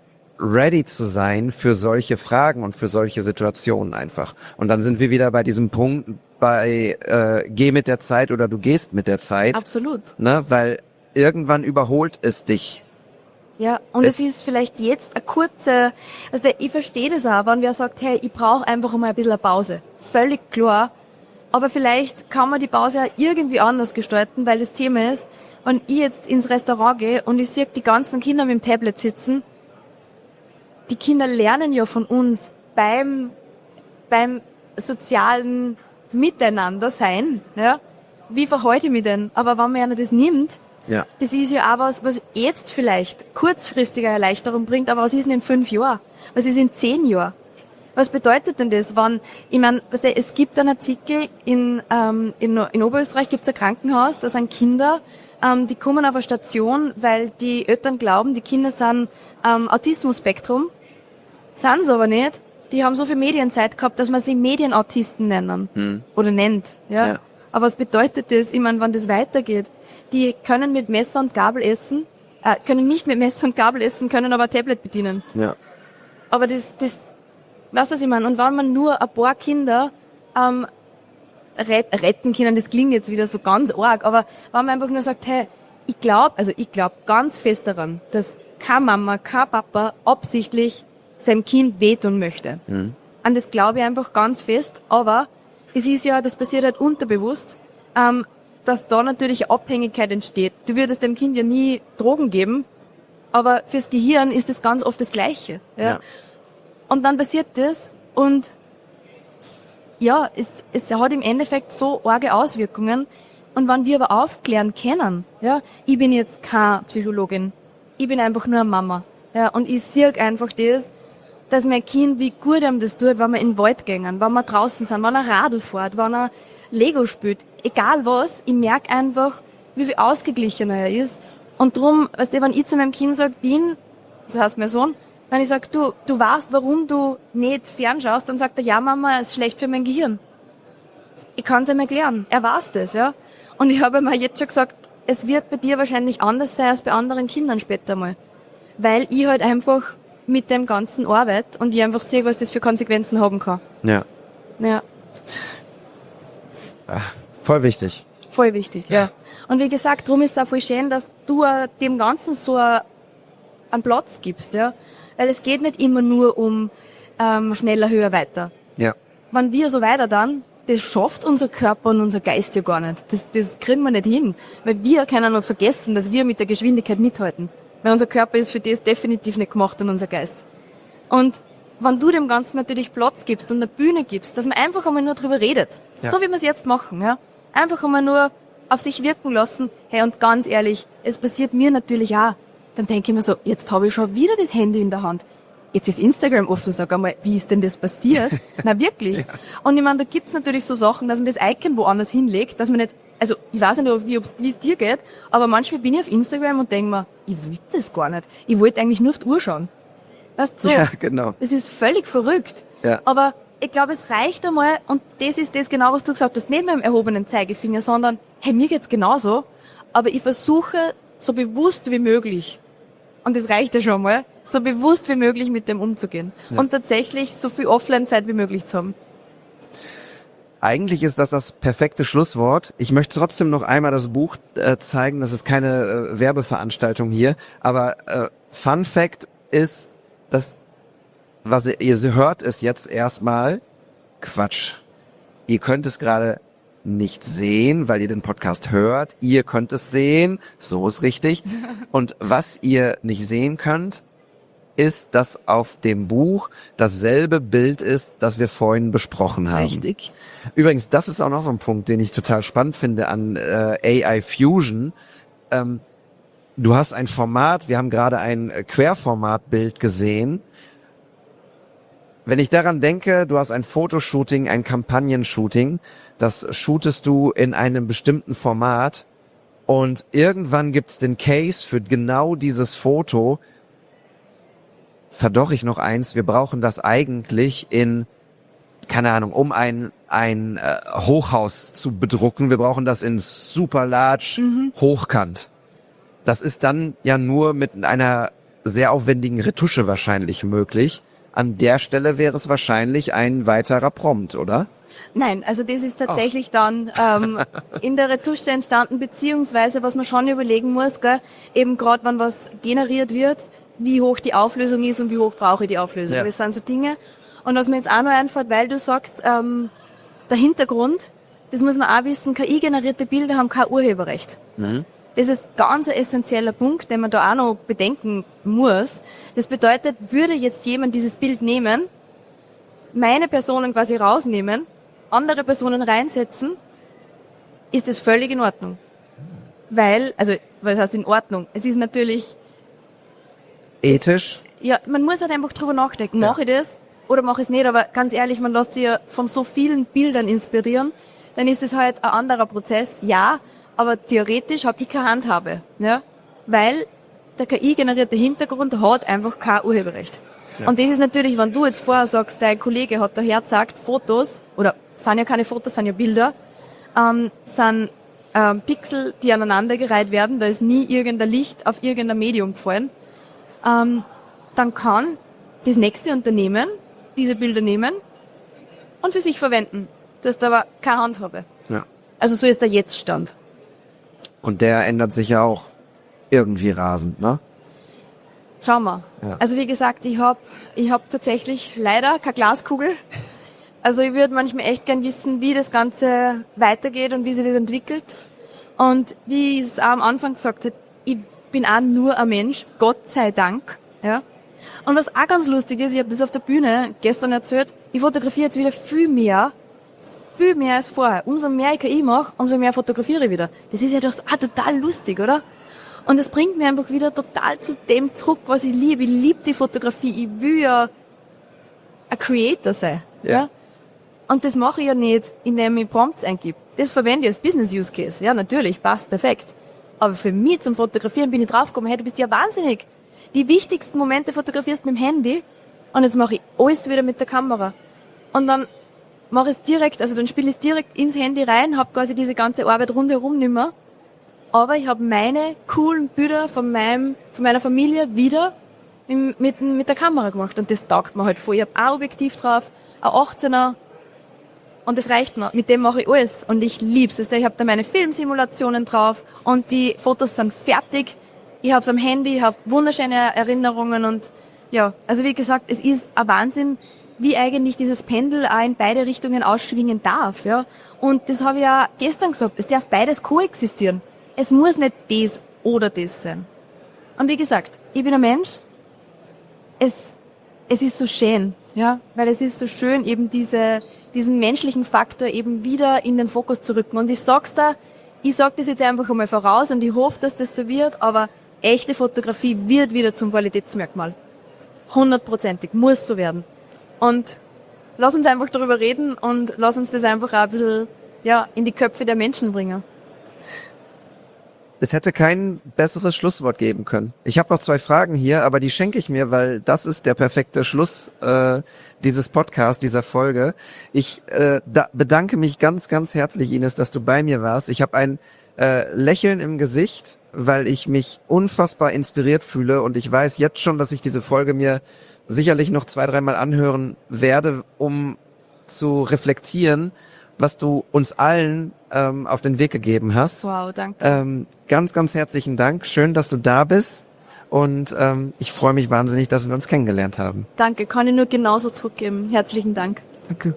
Speaker 4: ready zu sein für solche Fragen und für solche Situationen einfach. Und dann sind wir wieder bei diesem Punkt, bei äh, geh mit der Zeit oder du gehst mit der Zeit.
Speaker 5: Absolut.
Speaker 4: Ne? Weil irgendwann überholt es dich.
Speaker 5: Ja, und
Speaker 4: Es-
Speaker 5: es, ist vielleicht jetzt eine kurze, also der, ich verstehe das auch, wenn wer sagt, hey, ich brauche einfach mal ein bisschen eine Pause. Völlig klar. Aber vielleicht kann man die Pause auch irgendwie anders gestalten, weil das Thema ist, wenn ich jetzt ins Restaurant gehe und ich sehe die ganzen Kinder mit dem Tablet sitzen, die Kinder lernen ja von uns beim, beim sozialen Miteinander sein, ja. Wie verhalte ich mich denn? Aber wenn mir einer das nimmt,
Speaker 4: Ja.
Speaker 5: das ist ja auch was, was jetzt vielleicht kurzfristige Erleichterung bringt, aber was ist denn in fünf Jahren? Was ist in zehn Jahren? Was bedeutet denn das, wenn, ich meine, weißt du, es gibt einen Artikel in, ähm, in, in Oberösterreich gibt's ein Krankenhaus, da sind Kinder, ähm, die kommen auf eine Station, weil die Eltern glauben, die Kinder sind ähm, Autismus-Spektrum, sind sie aber nicht. Die haben so viel Medienzeit gehabt, dass man sie Medienautisten nennen
Speaker 4: Hm.
Speaker 5: oder nennt. Ja?
Speaker 4: Ja.
Speaker 5: Aber was bedeutet das? Ich meine, wenn das weitergeht, die können mit Messer und Gabel essen, äh, können nicht mit Messer und Gabel essen, können aber ein Tablet bedienen.
Speaker 4: Ja.
Speaker 5: Aber das, das, weißt du, was ich meine? Und wenn man nur ein paar Kinder ähm, ret, retten können, das klingt jetzt wieder so ganz arg, aber wenn man einfach nur sagt, hey, ich glaube, also ich glaube ganz fest daran, dass keine Mama, kein Papa absichtlich seinem Kind wehtun möchte.
Speaker 4: Mhm.
Speaker 5: An das glaube ich einfach ganz fest, aber es ist ja, das passiert halt unterbewusst, ähm, dass da natürlich eine Abhängigkeit entsteht. Du würdest dem Kind ja nie Drogen geben, aber fürs Gehirn ist das ganz oft das Gleiche. Ja?
Speaker 4: Ja.
Speaker 5: Und dann passiert das und ja, es, es hat im Endeffekt so arge Auswirkungen. Und wenn wir aber aufklären können, ja, ich bin jetzt keine Psychologin, ich bin einfach nur eine Mama, ja, und ich sehe einfach das, dass mein Kind, wie gut ihm das tut, wenn wir in den Wald gehen, wenn wir draußen sind, wenn er Radl fährt, wenn er Lego spielt, egal was, ich merke einfach, wie viel ausgeglichener er ist. Und drum, weißt du, wenn ich zu meinem Kind sage, Dean, so heißt mein Sohn, wenn ich sage, du, du weißt, warum du nicht fernschaust, dann sagt er, ja Mama, es ist schlecht für mein Gehirn. Ich kann es ihm erklären, er weiß das, ja. Und ich habe ihm auch jetzt schon gesagt, es wird bei dir wahrscheinlich anders sein als bei anderen Kindern später mal. Weil ich halt einfach mit dem Ganzen arbeite und ich einfach sehe, was das für Konsequenzen haben kann.
Speaker 4: Ja.
Speaker 5: Ja,
Speaker 4: Voll wichtig.
Speaker 5: voll wichtig, ja. Und wie gesagt, darum ist es auch voll schön, dass du äh, dem Ganzen so äh, einen Platz gibst, ja. Weil es geht nicht immer nur um ähm, schneller, höher, weiter.
Speaker 4: Ja.
Speaker 5: Wenn wir so weiter dann, das schafft unser Körper und unser Geist ja gar nicht. Das, das kriegen wir nicht hin. Weil wir können nur vergessen, dass wir mit der Geschwindigkeit mithalten. Weil unser Körper ist für das definitiv nicht gemacht und unser Geist. Und wenn du dem Ganzen natürlich Platz gibst und eine Bühne gibst, dass man einfach einmal nur drüber redet.
Speaker 4: Ja.
Speaker 5: So wie wir es jetzt machen, ja. Einfach einmal nur auf sich wirken lassen. Hey, und ganz ehrlich, es passiert mir natürlich auch. Dann denke ich mir so, jetzt habe ich schon wieder das Handy in der Hand. Jetzt ist Instagram offen, sag einmal, wie ist denn das passiert? Na wirklich. Ja. Und ich meine, da gibt's natürlich so Sachen, dass man das Icon woanders hinlegt, dass man nicht, also ich weiß nicht, wie ob's, wie es dir geht, aber manchmal bin ich auf Instagram und denke mir, ich will das gar nicht. Ich wollte eigentlich nur auf die Uhr schauen. Weißt du, so.
Speaker 4: Ja, genau.
Speaker 5: Das ist völlig verrückt.
Speaker 4: Ja.
Speaker 5: Aber ich glaube, es reicht einmal, und das ist das genau, was du gesagt hast, nicht mit dem erhobenen Zeigefinger, sondern, hey, mir geht's genauso, aber ich versuche, so bewusst wie möglich, und das reicht ja schon mal, so bewusst wie möglich mit dem umzugehen.
Speaker 4: Ja.
Speaker 5: Und tatsächlich so viel Offline-Zeit wie möglich zu haben.
Speaker 4: Eigentlich ist das das perfekte Schlusswort. Ich möchte trotzdem noch einmal das Buch äh, zeigen. Das ist keine äh, Werbeveranstaltung hier. Aber äh, Fun Fact ist, dass, was ihr, ihr hört, ist jetzt erstmal Quatsch. Ihr könnt es gerade nicht sehen, weil ihr den Podcast hört. Ihr könnt es sehen. So ist richtig. Und was ihr nicht sehen könnt, ist, dass auf dem Buch dasselbe Bild ist, das wir vorhin besprochen haben.
Speaker 5: Richtig.
Speaker 4: Übrigens, das ist auch noch so ein Punkt, den ich total spannend finde an äh, A I Fusion. Ähm, du hast ein Format, wir haben gerade ein äh, Querformatbild gesehen. Wenn ich daran denke, du hast ein Fotoshooting, ein Kampagnenshooting, das shootest du in einem bestimmten Format und irgendwann gibt's den Case für genau dieses Foto. Verdoch ich noch eins, wir brauchen das eigentlich in, keine Ahnung, um ein ein äh, Hochhaus zu bedrucken, wir brauchen das in super large, mhm. hochkant. Das ist dann ja nur mit einer sehr aufwendigen Retusche wahrscheinlich möglich. An der Stelle wäre es wahrscheinlich ein weiterer Prompt, oder?
Speaker 5: Nein, also das ist tatsächlich dann ähm, in der Retusche entstanden, beziehungsweise was man schon überlegen muss, gell, eben gerade wenn was generiert wird, wie hoch die Auflösung ist und wie hoch brauche ich die Auflösung.
Speaker 4: Ja.
Speaker 5: Das sind so Dinge. Und was mir jetzt auch noch einfällt, weil du sagst, ähm, der Hintergrund, das muss man auch wissen, K I-generierte Bilder haben kein Urheberrecht.
Speaker 4: Mhm.
Speaker 5: Das ist ganz ein essentieller Punkt, den man da auch noch bedenken muss. Das bedeutet, würde jetzt jemand dieses Bild nehmen, meine Personen quasi rausnehmen, andere Personen reinsetzen, ist das völlig in Ordnung. Weil, also, was heißt in Ordnung? Es ist natürlich,
Speaker 4: Ethisch?
Speaker 5: ja, man muss halt einfach drüber nachdenken. Mache ich das oder mache ich es nicht? Aber ganz ehrlich, man lässt sich ja von so vielen Bildern inspirieren, dann ist es halt ein anderer Prozess, ja, aber theoretisch habe ich keine Handhabe, ja, weil der K I-generierte Hintergrund hat einfach kein Urheberrecht. Ja. Und das ist natürlich, wenn du jetzt vorher sagst, dein Kollege hat daher gesagt, Fotos, oder sind ja keine Fotos, sind ja Bilder, ähm, sind ähm, Pixel, die aneinandergereiht werden, da ist nie irgendein Licht auf irgendein Medium gefallen, ähm, dann kann das nächste Unternehmen diese Bilder nehmen und für sich verwenden. Du hast aber keine Handhabe.
Speaker 4: Ja.
Speaker 5: Also so ist der Jetzt-Stand.
Speaker 4: Und der ändert sich ja auch irgendwie rasend, ne?
Speaker 5: Schauen wir.
Speaker 4: Ja.
Speaker 5: Also wie gesagt, ich habe ich hab tatsächlich leider keine Glaskugel. Also ich würde manchmal echt gern wissen, wie das Ganze weitergeht und wie sich das entwickelt. Und wie ich es auch am Anfang gesagt habe, ich bin auch nur ein Mensch, Gott sei Dank. Ja. Und was auch ganz lustig ist, ich habe das auf der Bühne gestern erzählt, ich fotografiere jetzt wieder viel mehr, viel mehr als vorher. Umso mehr ich K I mache, umso mehr fotografiere ich wieder. Das ist ja doch auch total lustig, oder? Und das bringt mich einfach wieder total zu dem zurück, was ich liebe. Ich liebe die Fotografie. Ich will ja ein Creator sein. Ja. ja? Und das mache ich ja nicht, indem ich Prompts eingebe. Das verwende ich als Business-Use-Case. Ja, natürlich, passt perfekt. Aber für mich zum Fotografieren bin ich draufgekommen, hey, du bist ja wahnsinnig. Die wichtigsten Momente fotografierst mit dem Handy und jetzt mache ich alles wieder mit der Kamera. Und dann mache ich es direkt, also dann spiele ich es direkt ins Handy rein, habe quasi diese ganze Arbeit rundherum nicht mehr. Aber ich habe meine coolen Bilder von meinem, von meiner Familie wieder mit, mit, mit der Kamera gemacht. Und das taugt mir halt voll. Ich habe ein Objektiv drauf, ein achtzehner. Und das reicht mir. Mit dem mache ich alles. Und ich lieb's. Ich habe da meine Filmsimulationen drauf und die Fotos sind fertig. Ich habe es am Handy, ich habe wunderschöne Erinnerungen und ja, also wie gesagt, es ist ein Wahnsinn, wie eigentlich dieses Pendel auch in beide Richtungen ausschwingen darf. Ja. Und das habe ich ja gestern gesagt, es darf beides koexistieren. Es muss nicht das oder das sein. Und wie gesagt, ich bin ein Mensch, es, es ist so schön, ja, weil es ist so schön, eben diese, diesen menschlichen Faktor eben wieder in den Fokus zu rücken. Und ich sag's da, ich sag das jetzt einfach einmal voraus und ich hoffe, dass das so wird, aber echte Fotografie wird wieder zum Qualitätsmerkmal. Hundertprozentig, muss so werden. Und lass uns einfach darüber reden und lass uns das einfach auch ein bisschen, ja, in die Köpfe der Menschen bringen.
Speaker 4: Es hätte kein besseres Schlusswort geben können. Ich habe noch zwei Fragen hier, aber die schenke ich mir, weil das ist der perfekte Schluss äh, dieses Podcasts, dieser Folge. Ich äh, da bedanke mich ganz, ganz herzlich, Ines, dass du bei mir warst. Ich habe ein äh, Lächeln im Gesicht, weil ich mich unfassbar inspiriert fühle und ich weiß jetzt schon, dass ich diese Folge mir sicherlich noch zwei, dreimal anhören werde, um zu reflektieren, was du uns allen ähm, auf den Weg gegeben hast.
Speaker 5: Wow, danke.
Speaker 4: Ähm, ganz, ganz herzlichen Dank. Schön, dass du da bist. Und ähm, ich freue mich wahnsinnig, dass wir uns kennengelernt haben.
Speaker 5: Danke, kann ich nur genauso zurückgeben. Herzlichen Dank.
Speaker 4: Danke.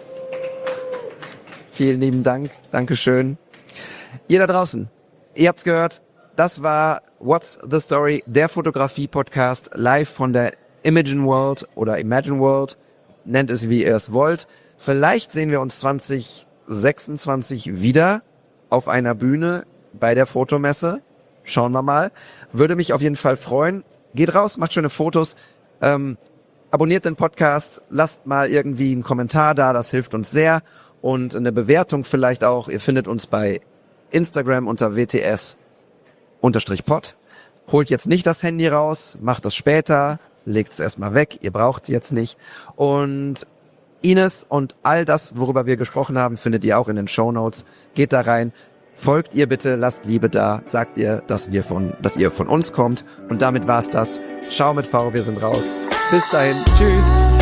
Speaker 4: Vielen lieben Dank. Dankeschön. Ihr da draußen, ihr habt's gehört. Das war What's the Story, der Fotografie-Podcast live von der Imagine World oder Imagine World. Nennt es, wie ihr es wollt. Vielleicht sehen wir uns zwanzig sechsundzwanzig wieder auf einer Bühne bei der Fotomesse. Schauen wir mal. Würde mich auf jeden Fall freuen. Geht raus, macht schöne Fotos. Ähm, abonniert den Podcast. Lasst mal irgendwie einen Kommentar da. Das hilft uns sehr. Und eine Bewertung vielleicht auch. Ihr findet uns bei Instagram unter W T S unterstrich pod. Holt jetzt nicht das Handy raus. Macht das später. Legt es erstmal weg. Ihr braucht es jetzt nicht. Und Ines und all das, worüber wir gesprochen haben, findet ihr auch in den Shownotes. Geht da rein. folgt ihr bitte, lasst Liebe da, sagt ihr, dass wir von, dass ihr von uns kommt. Und damit war's das. Ciao mit V, wir sind raus. Bis dahin, tschüss.